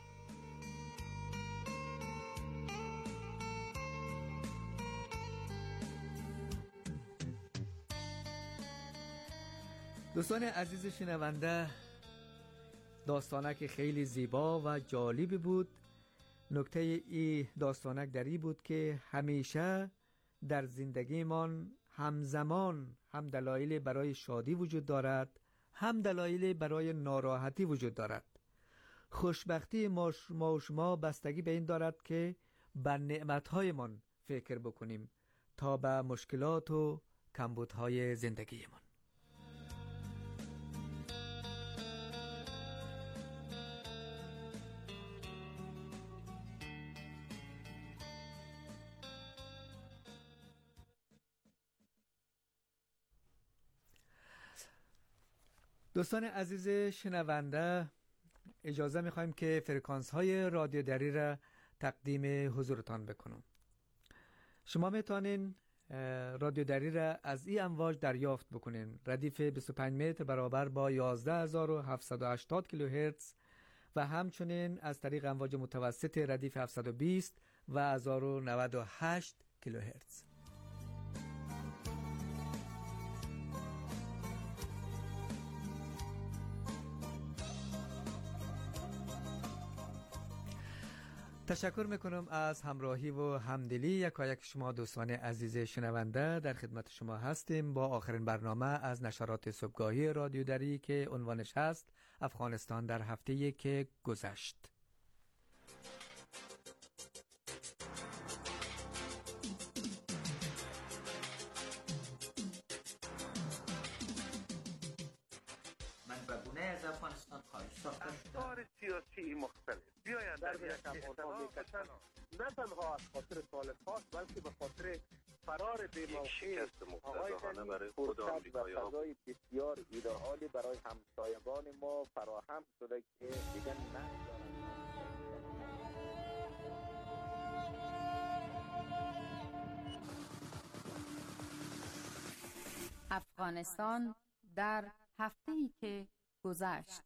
Speaker 19: دوستان عزیز شنونده، داستانک خیلی زیبا و جالبی بود. نکته ای داستانک در این بود که همیشه در زندگیمان همزمان هم دلایل برای شادی وجود دارد، هم دلایل برای ناراحتی وجود دارد. خوشبختی ما و شما بستگی به این دارد که به نعمت‌هایمان فکر بکنیم تا به مشکلات و کمبودهای زندگیمان. دوستان عزیز شنونده، اجازه می‌خوایم که فرکانس های رادیو دری را تقدیم حضورتان بکنم. شما میتونین رادیو دری را از این امواج دریافت بکنین. ردیف بیست و پنج متر برابر با یازده هزار و هفتصد و هشتاد کیلوهرتز و همچنین از طریق امواج متوسط ردیف هفتصد و بیست و هزار و نود و هشت کیلوهرتز. تشکر میکنم از همراهی و همدلی یکایک شما دوستان عزیز شنونده. در خدمت شما هستیم با آخرین برنامه از نشرات صبحگاهی رادیو دری که عنوانش هست افغانستان در هفته که گذشت.
Speaker 17: هم آنها میکشند نه تنها از خاطر طالب هاست بلکه به خاطر فرار بی‌موقع آقای غنی فرصت و فضای بسیار ایدئالی برای همسایگان ما فراهم شده که دیگر نمی‌دارند.
Speaker 20: افغانستان در هفته‌ای که گذشت.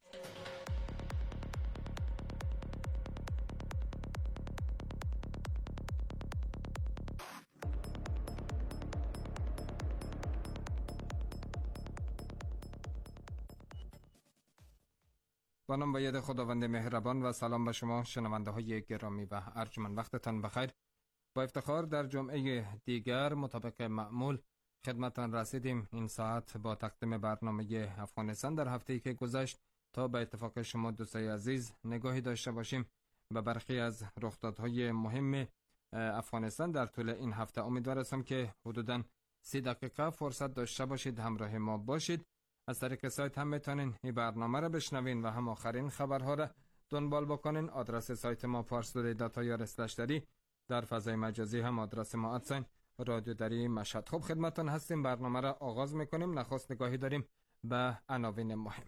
Speaker 21: با نام و ید خداوند مهربان و سلام به شما شنونده های گرامی و ارجمند، وقتتان بخیر. با افتخار در جمعه دیگر مطابق معمول خدمتان رسیدیم. این ساعت با تقدیم برنامه افغانستان در هفته‌ای که گذشت تا به اتفاق شما دوستای عزیز نگاهی داشته باشیم به برخی از رخدادهای مهم افغانستان در طول این هفته. امیدوار هستم که حدوداً سی دقیقه فرصت داشته باشید، همراه ما باشید. از طریق سایت هم میتونین این برنامه را بشنوین و هم آخرین خبرها را دنبال بکنین. آدرس سایت ما پارسدوری دات یا اسلش دری، در فضای مجازی هم آدرس ما ادساین رادیو دری مشهد. خب خدمتتون هستیم، برنامه را آغاز میکنیم. نخست نگاهی داریم به عناوین مهم.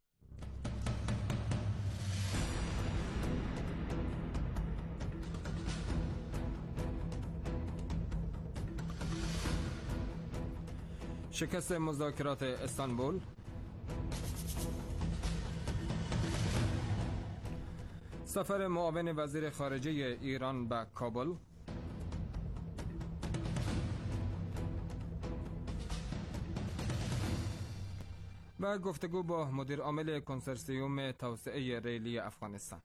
Speaker 21: شکست مذاکرات استانبول، سفر معاون وزیر خارجه ایران به کابل، و گفتگو با مدیر عامل کنسرسیوم توسعه ریلی افغانستان.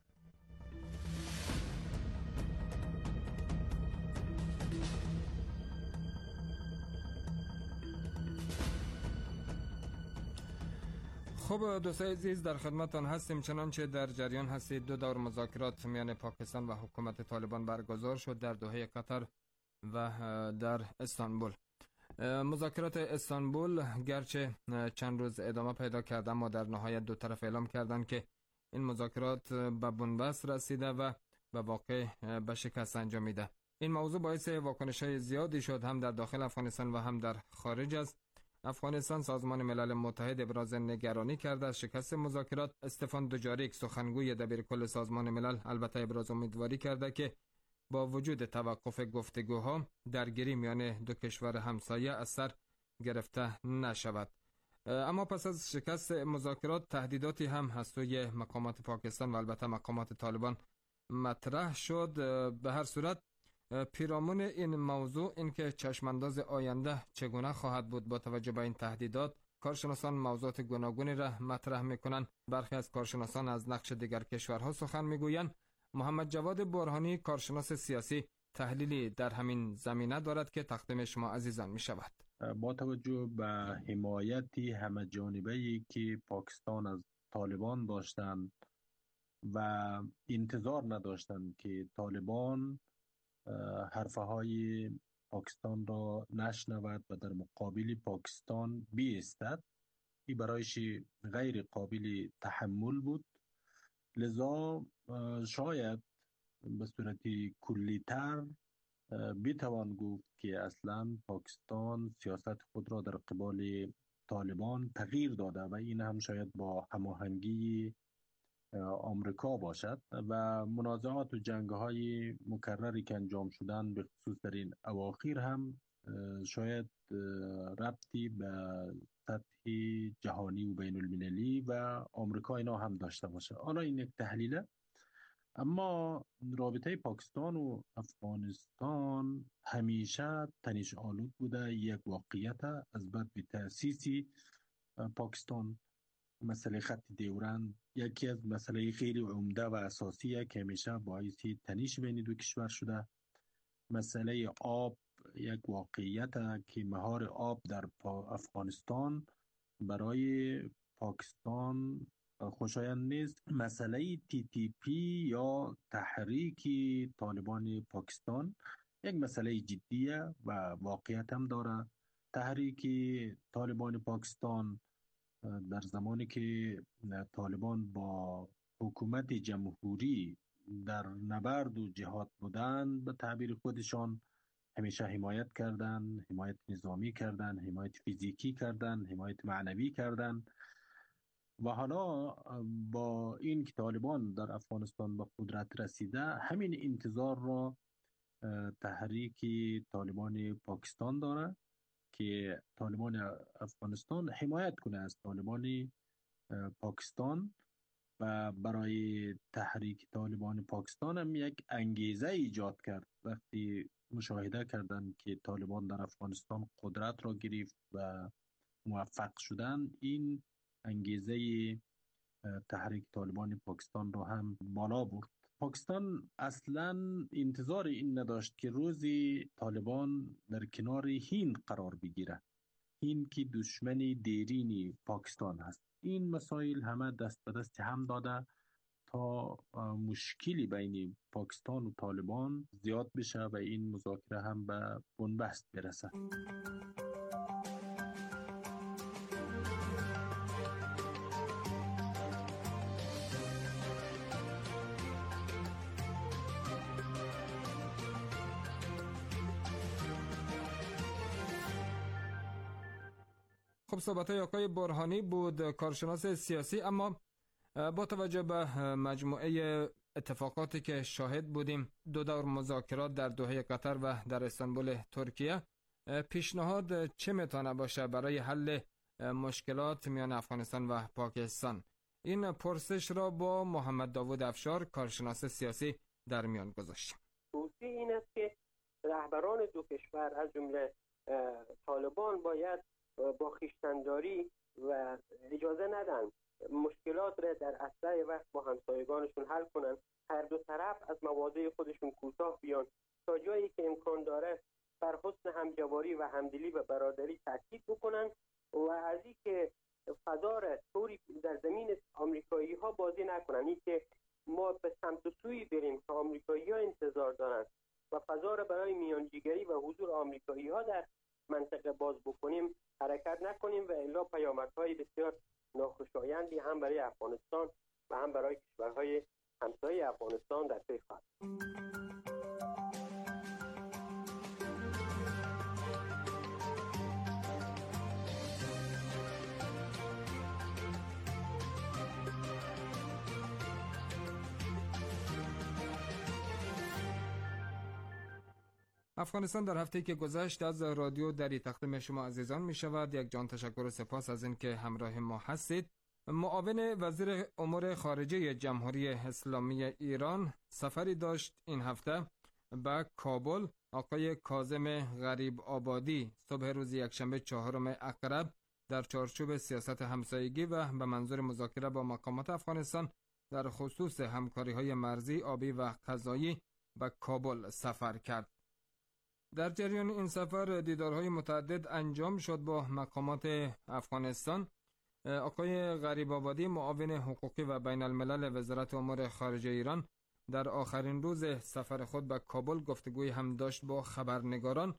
Speaker 21: خب دوستای عزیز، در خدمتتان هستیم. چنانچه در جریان هستید دو دور مذاکرات میان پاکستان و حکومت طالبان برگزار شد در دوحه قطر و در استانبول. مذاکرات استانبول گرچه چند روز ادامه پیدا کرده اما در نهایت دو طرف اعلام کردند که این مذاکرات به بنبست رسیده و به واقع به شکست انجامیده. این موضوع باعث واکنش‌های زیادی شد هم در داخل افغانستان و هم در خارج از افغانستان. سازمان ملل متحد ابراز نگرانی کرده از شکست مذاکرات. استفان دوجاریک سخنگوی دبیرکل سازمان ملل البته ابراز امیدواری کرده که با وجود توقف گفتگوها درگیری میان دو کشور همسایه از سر گرفته نشود. اما پس از شکست مذاکرات تهدیداتی هم از سوی مقامات پاکستان و البته مقامات طالبان مطرح شد. به هر صورت پیرامون این موضوع اینکه چشمانداز آینده چگونه خواهد بود با توجه به این تهدیدات، کارشناسان موضوعات گوناگونی را مطرح میکنند. برخی از کارشناسان از نقش دیگر کشورها سخن میگویند. محمد جواد برهانی کارشناس سیاسی تحلیلی در همین زمینه دارد که تقدیم شما عزیزان می شود.
Speaker 9: با توجه به حمایتی همه جانبه‌ای که پاکستان از طالبان داشتند و انتظار نداشتند که طالبان حرفه های پاکستان را نشنود و در مقابل پاکستان بیستد، این برایش غیر قابل تحمل بود. لذا شاید به صورت کلی‌تر بتوان گفت که اصلا پاکستان سیاست خود را در قبال طالبان تغییر داده و این هم شاید با هماهنگی آمریکا باشد و منازعات و جنگ‌های مکرری که انجام شدن به خصوص در این اواخر هم شاید ربطی به سطح جهانی و بین المللی و آمریکا اینا هم داشته باشه. حالا این یک تحلیله. اما رابطه پاکستان و افغانستان همیشه تنش آلود بوده. یک واقعیت از بعد به تأسیس پاکستان مسئله خط دیورند یکی از مسئله خیلی عمده و اساسیه که همیشه باعث تنش بین دو کشور شده. مسئله آب یک واقعیت که مهار آب در افغانستان برای پاکستان خوشایند نیست. مسئله تی تی پی یا تحریک طالبان پاکستان یک مسئله جدیه و واقعیت هم داره. تحریک طالبان پاکستان در زمانی که طالبان با حکومت جمهوری
Speaker 14: در نبرد و جهاد بودن به تعبیر خودشان همیشه حمایت کردن، حمایت نظامی کردن، حمایت فیزیکی کردن، حمایت معنوی کردن و حالا با این که طالبان در افغانستان به قدرت رسیده همین انتظار را تحریک طالبان پاکستان داره که طالبان افغانستان حمایت کنه از طالبان پاکستان و برای تحریک طالبان پاکستان هم یک انگیزه ایجاد کرد. وقتی مشاهده کردند که طالبان در افغانستان قدرت را گرفت و موفق شدن، این انگیزه تحریک طالبان پاکستان را هم بالا برد. پاکستان اصلا انتظار این نداشت که روزی طالبان در کنار هند قرار بگیره، هند که دشمن دیرین پاکستان هست. این مسائل همه دست به دست هم داده تا مشکلی بین پاکستان و طالبان زیاد بشه و این مذاکره هم به بنبست برسه.
Speaker 21: خب صحبت‌های آقای برهانی بود، کارشناس سیاسی. اما با توجه به مجموعه اتفاقاتی که شاهد بودیم، دو دور مذاکرات در دوحه قطر و در استانبول ترکیه، پیشنهاد چه میتونه باشه برای حل مشکلات میان افغانستان و پاکستان؟ این پرسش را با محمد داوود افشار کارشناس سیاسی در میان گذاشتیم.
Speaker 1: توصیه این است که رهبران دو کشور از جمله طالبان باید با خویشتن‌داری و اجازه ندن مشکلات را در اسرع وقت با همسایگانشون حل کنن. هر دو طرف از مواضع خودشون کوتاه بیان تا جایی که امکان داره بر حسن همجواری و همدلی و برادری تاکید بکنن و از این که فضا را طوری در زمین آمریکایی ها بازی نکنن، این که ما به سمت و سوی بریم که آمریکایی ها انتظار دارن و فضا را برای میانجیگری و حضور آمریکایی ها در منطقه باز بکنیم حرکت نکنیم و الا پیامدهای بسیار ناخوشایندی هم برای افغانستان و هم برای کشورهای همسایه افغانستان در پی خواهد.
Speaker 21: افغانستان در هفته که گذشت از رادیو دری تقدیم شما عزیزان می شود. یک جان تشکر و سپاس از این که همراه ما هستید. معاون وزیر امور خارجه جمهوری اسلامی ایران سفری داشت این هفته به کابل. آقای کاظم غریب آبادی صبح روز یکشنبه چهارم اکرب در چارچوب سیاست همسایگی و به منظور مذاکره با مقامات افغانستان در خصوص همکاری‌های مرزی، آبی و قضایی به کابل سفر کرد. در جریان این سفر دیدارهای متعدد انجام شد با مقامات افغانستان. آقای غریب آبادی معاون حقوقی و بین الملل وزارت امور خارجه ایران در آخرین روز سفر خود به کابل گفتگوی هم داشت با خبرنگاران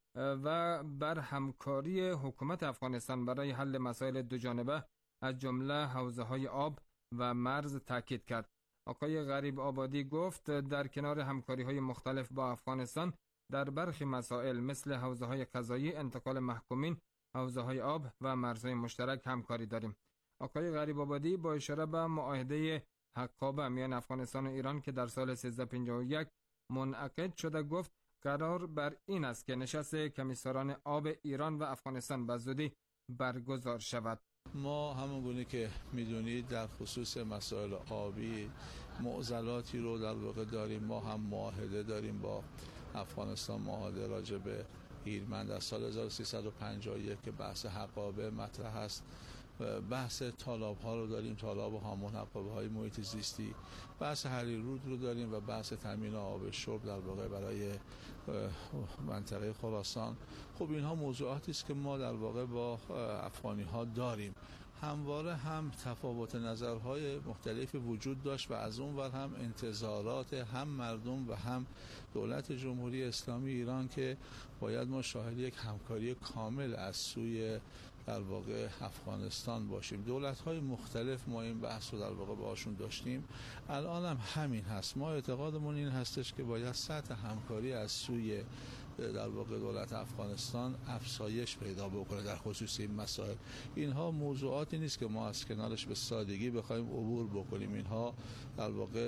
Speaker 21: و بر همکاری حکومت افغانستان برای حل مسائل دو جانبه از جمله حوزه‌های آب و مرز تاکید کرد. آقای غریب آبادی گفت در کنار همکاری‌های مختلف با افغانستان در برخی مسائل مثل حوزه‌های قضایی، انتقال محکومین، حوزه‌های آب و مرزهای مشترک همکاری داریم. آقای غریب آبادی با اشاره به معاهده حقابه میان افغانستان و ایران که در سال سیزده پنجاه و یک منعقد شده گفت قرار بر این است که نشست کمیساران آب ایران و افغانستان به زودی برگزار شود.
Speaker 22: ما همون گونه که میدونید در خصوص مسائل آبی معضلاتی رو در واقع داریم. ما هم معاهده داریم با افغانستان، معاهده راجع به هیرمند از سال هزار و سیصد و پنجاه و یک که بحث حقابه مطرح است. بحث تالاب ها رو داریم، تالاب و هامون حقابه های محیط زیستی. بحث حریرود رو داریم و بحث تامین آب شرب در واقع برای منطقه خراسان. خب اینها موضوعاتی است که ما در واقع با افغانی ها داریم. همواره هم تفاوت نظرهای مختلفی وجود داشت و از اون ور هم انتظارات هم مردم و هم دولت جمهوری اسلامی ایران که باید ما شاهد یک همکاری کامل از سوی در واقع افغانستان باشیم. دولت‌های مختلف ما این بحث رو در واقع باشون داشتیم، الان هم همین هست. ما اعتقادمون این هستش که باید سطح همکاری از سوی در واقع دولت افغانستان افزایش پیدا بکنه در خصوص این مسائل. اینها موضوعاتی نیست که ما از کنارش به سادگی بخوایم عبور بکنیم. اینها در واقع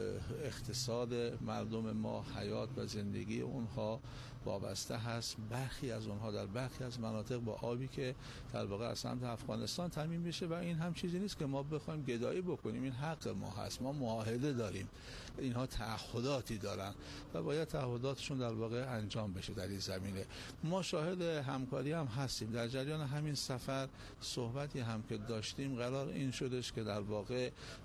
Speaker 22: اقتصاد مردم ما، حیات و زندگی اونها وابسته هست. برخی از اونها در برخی از مناطق با آبی که در واقع از سمت افغانستان تامین میشه و این هم چیزی نیست که ما بخوایم گدایی بکنیم. این حق ما هست. ما معاهده داریم. اینها تعهداتی دارن و باید تعهداتشون در واقع انجام بشه در این زمینه. ما شاهد همکاری هم هستیم. در جریان همین سفر صحبتی هم که داشتیم قرار این شدش که در واقع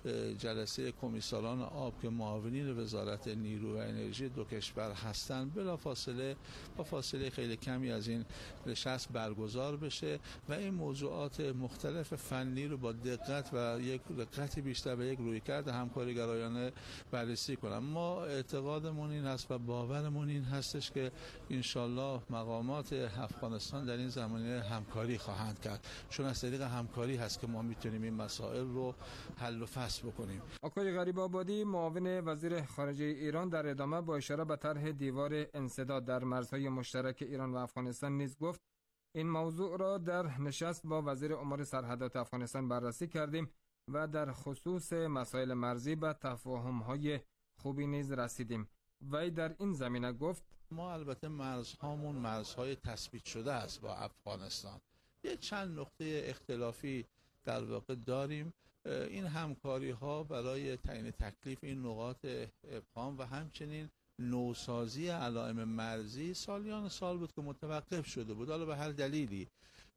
Speaker 22: جلسه کمیساران آب که معاونین وزارت نیرو و انرژی دو کشور هستند بلافاصله با فاصله خیلی کمی از این نشست برگزار بشه و این موضوعات مختلف فنی رو با دقت و یک دقت بیشتر و یک رویکرد همکاری گرایانه بررسی کنم. ما اعتقادمون این هست و باورمون این هستش که انشالله مقامات افغانستان در این زمینه همکاری خواهند کرد، چون از طریق همکاری هست که ما میتونیم این مسائل رو حل و فصل بکنیم.
Speaker 21: آقای غریب آبادی معاون وزیر خارجه ایران در ادامه با اشاره به طرح دیوار انسداد در مرزهای مشترک ایران و افغانستان نیز گفت این موضوع را در نشست با وزیر امور سرحدات افغانستان بررسی کردیم و در خصوص مسائل مرزی به تفاهم‌های خوبی نیز رسیدیم. وی در این زمینه گفت
Speaker 22: ما البته مرزهامون مرزهای تثبیت شده است با افغانستان. یه چند نقطه اختلافی در واقع داریم. این همکاری ها برای تعیین تکلیف این نقاط ابهام و همچنین نوسازی علائم مرزی سالیان سال بود که متوقف شده بود، حالا به هر دلیلی.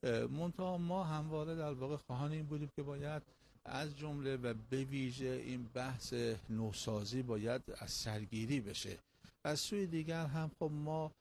Speaker 22: منتها ما همواره در واقع خواهان این بودیم که باید از جمله و به ویژه این بحث نوسازی باید از سرگیری بشه. از سوی دیگر هم خب ما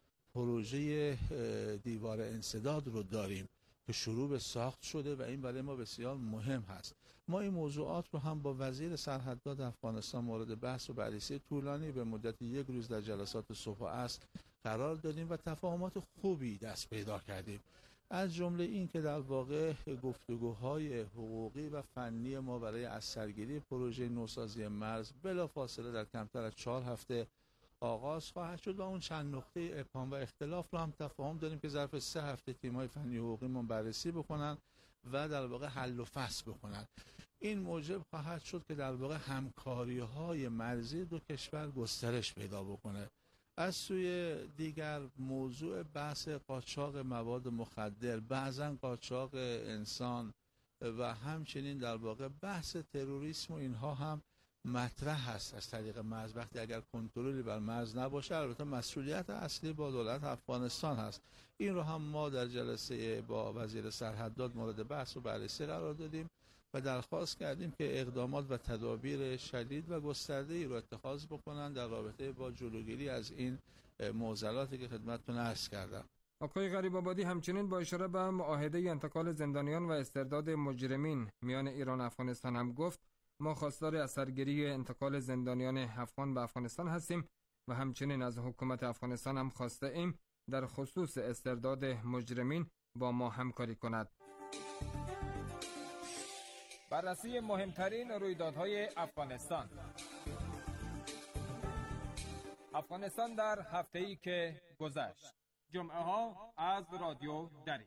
Speaker 22: پروژه دیوار انسداد رو داریم که شروع به ساخت شده و این برای ما بسیار مهم هست. ما این موضوعات رو هم با وزیر سرحدات افغانستان مورد بحث و بررسی طولانی به مدت یک روز در جلسات صبح و عصر قرار دادیم و تفاهمات خوبی دست پیدا کردیم. از جمله این که در واقع گفتگوهای حقوقی و فنی ما برای از سرگیری پروژه نوسازی مرز بلافاصله در کمتر از چهار هفته آغاز خواهد شد و اون چند نقطه ابهام و اختلاف رو هم تفاهم داریم که ظرف سه هفته تیم‌های فنی حقوقی ما بررسی بکنن و در واقع حل و فصل بکنن. این موجب خواهد شد که در واقع همکاری‌های مرزی دو کشور گسترش پیدا بکنه. از سوی دیگر موضوع بحث قاچاق مواد مخدر، بعضا قاچاق انسان و همچنین در واقع بحث تروریسم و اینها هم مطرح هست از طریق مرز. وقتی اگر کنترلی بر مرز نباشه البته مسئولیت اصلی با دولت افغانستان هست. این رو هم ما در جلسه با وزیر سرحدات مورد بحث و بررسی قرار دادیم و درخواست کردیم که اقدامات و تدابیر شدید و گسترده‌ای رو اتخاذ بکنن در رابطه با جلوگیری از این معضلاتی که خدمتتون عرض کردم.
Speaker 21: آقای غریب آبادی همچنین با اشاره به معاهده انتقال زندانیان و استرداد مجرمین میان ایران و افغانستان هم گفت ما خواستار اثرگیری انتقال زندانیان افغان به افغانستان هستیم و همچنین از حکومت افغانستان هم خواسته ایم در خصوص استرداد مجرمین با ما همکاری کند. بررسی مهمترین رویدادهای افغانستان. افغانستان در هفته‌ای که گذشت. جمعه ها از رادیو دری.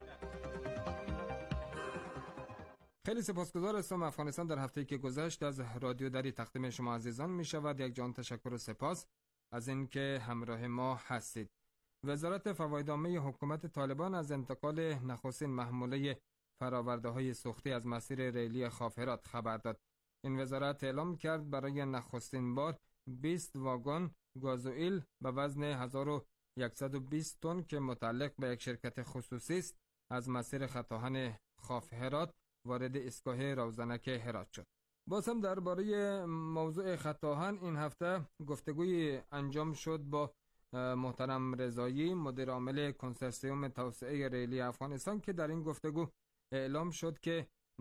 Speaker 21: خیلی سپاسگزار هستم. افغانستان در هفته‌ای که گذشت از رادیو دری تقدیم شما عزیزان می شود. یک جان تشکر و سپاس از اینکه همراه ما هستید. وزارت فوایدنامه حکومت طالبان از انتقال نخستین محموله فراورده‌های سوختی از مسیر ریلی خاف-هرات خبر داد. این وزارت اعلام کرد برای نخستین بار بیست واگن گازوئیل به وزن هزار و صد و بیست تن که متعلق به یک شرکت خصوصی است از مسیر خط-آهن خاف-هرات وارد ایستگاه روزنک هرات شد. باز هم درباره موضوع خط-آهن این هفته گفتگوی انجام شد با محترم رضایی مدیر عامل کنسرسیوم توسعه ریلی افغانستان که در این گفتگو اعلام شد که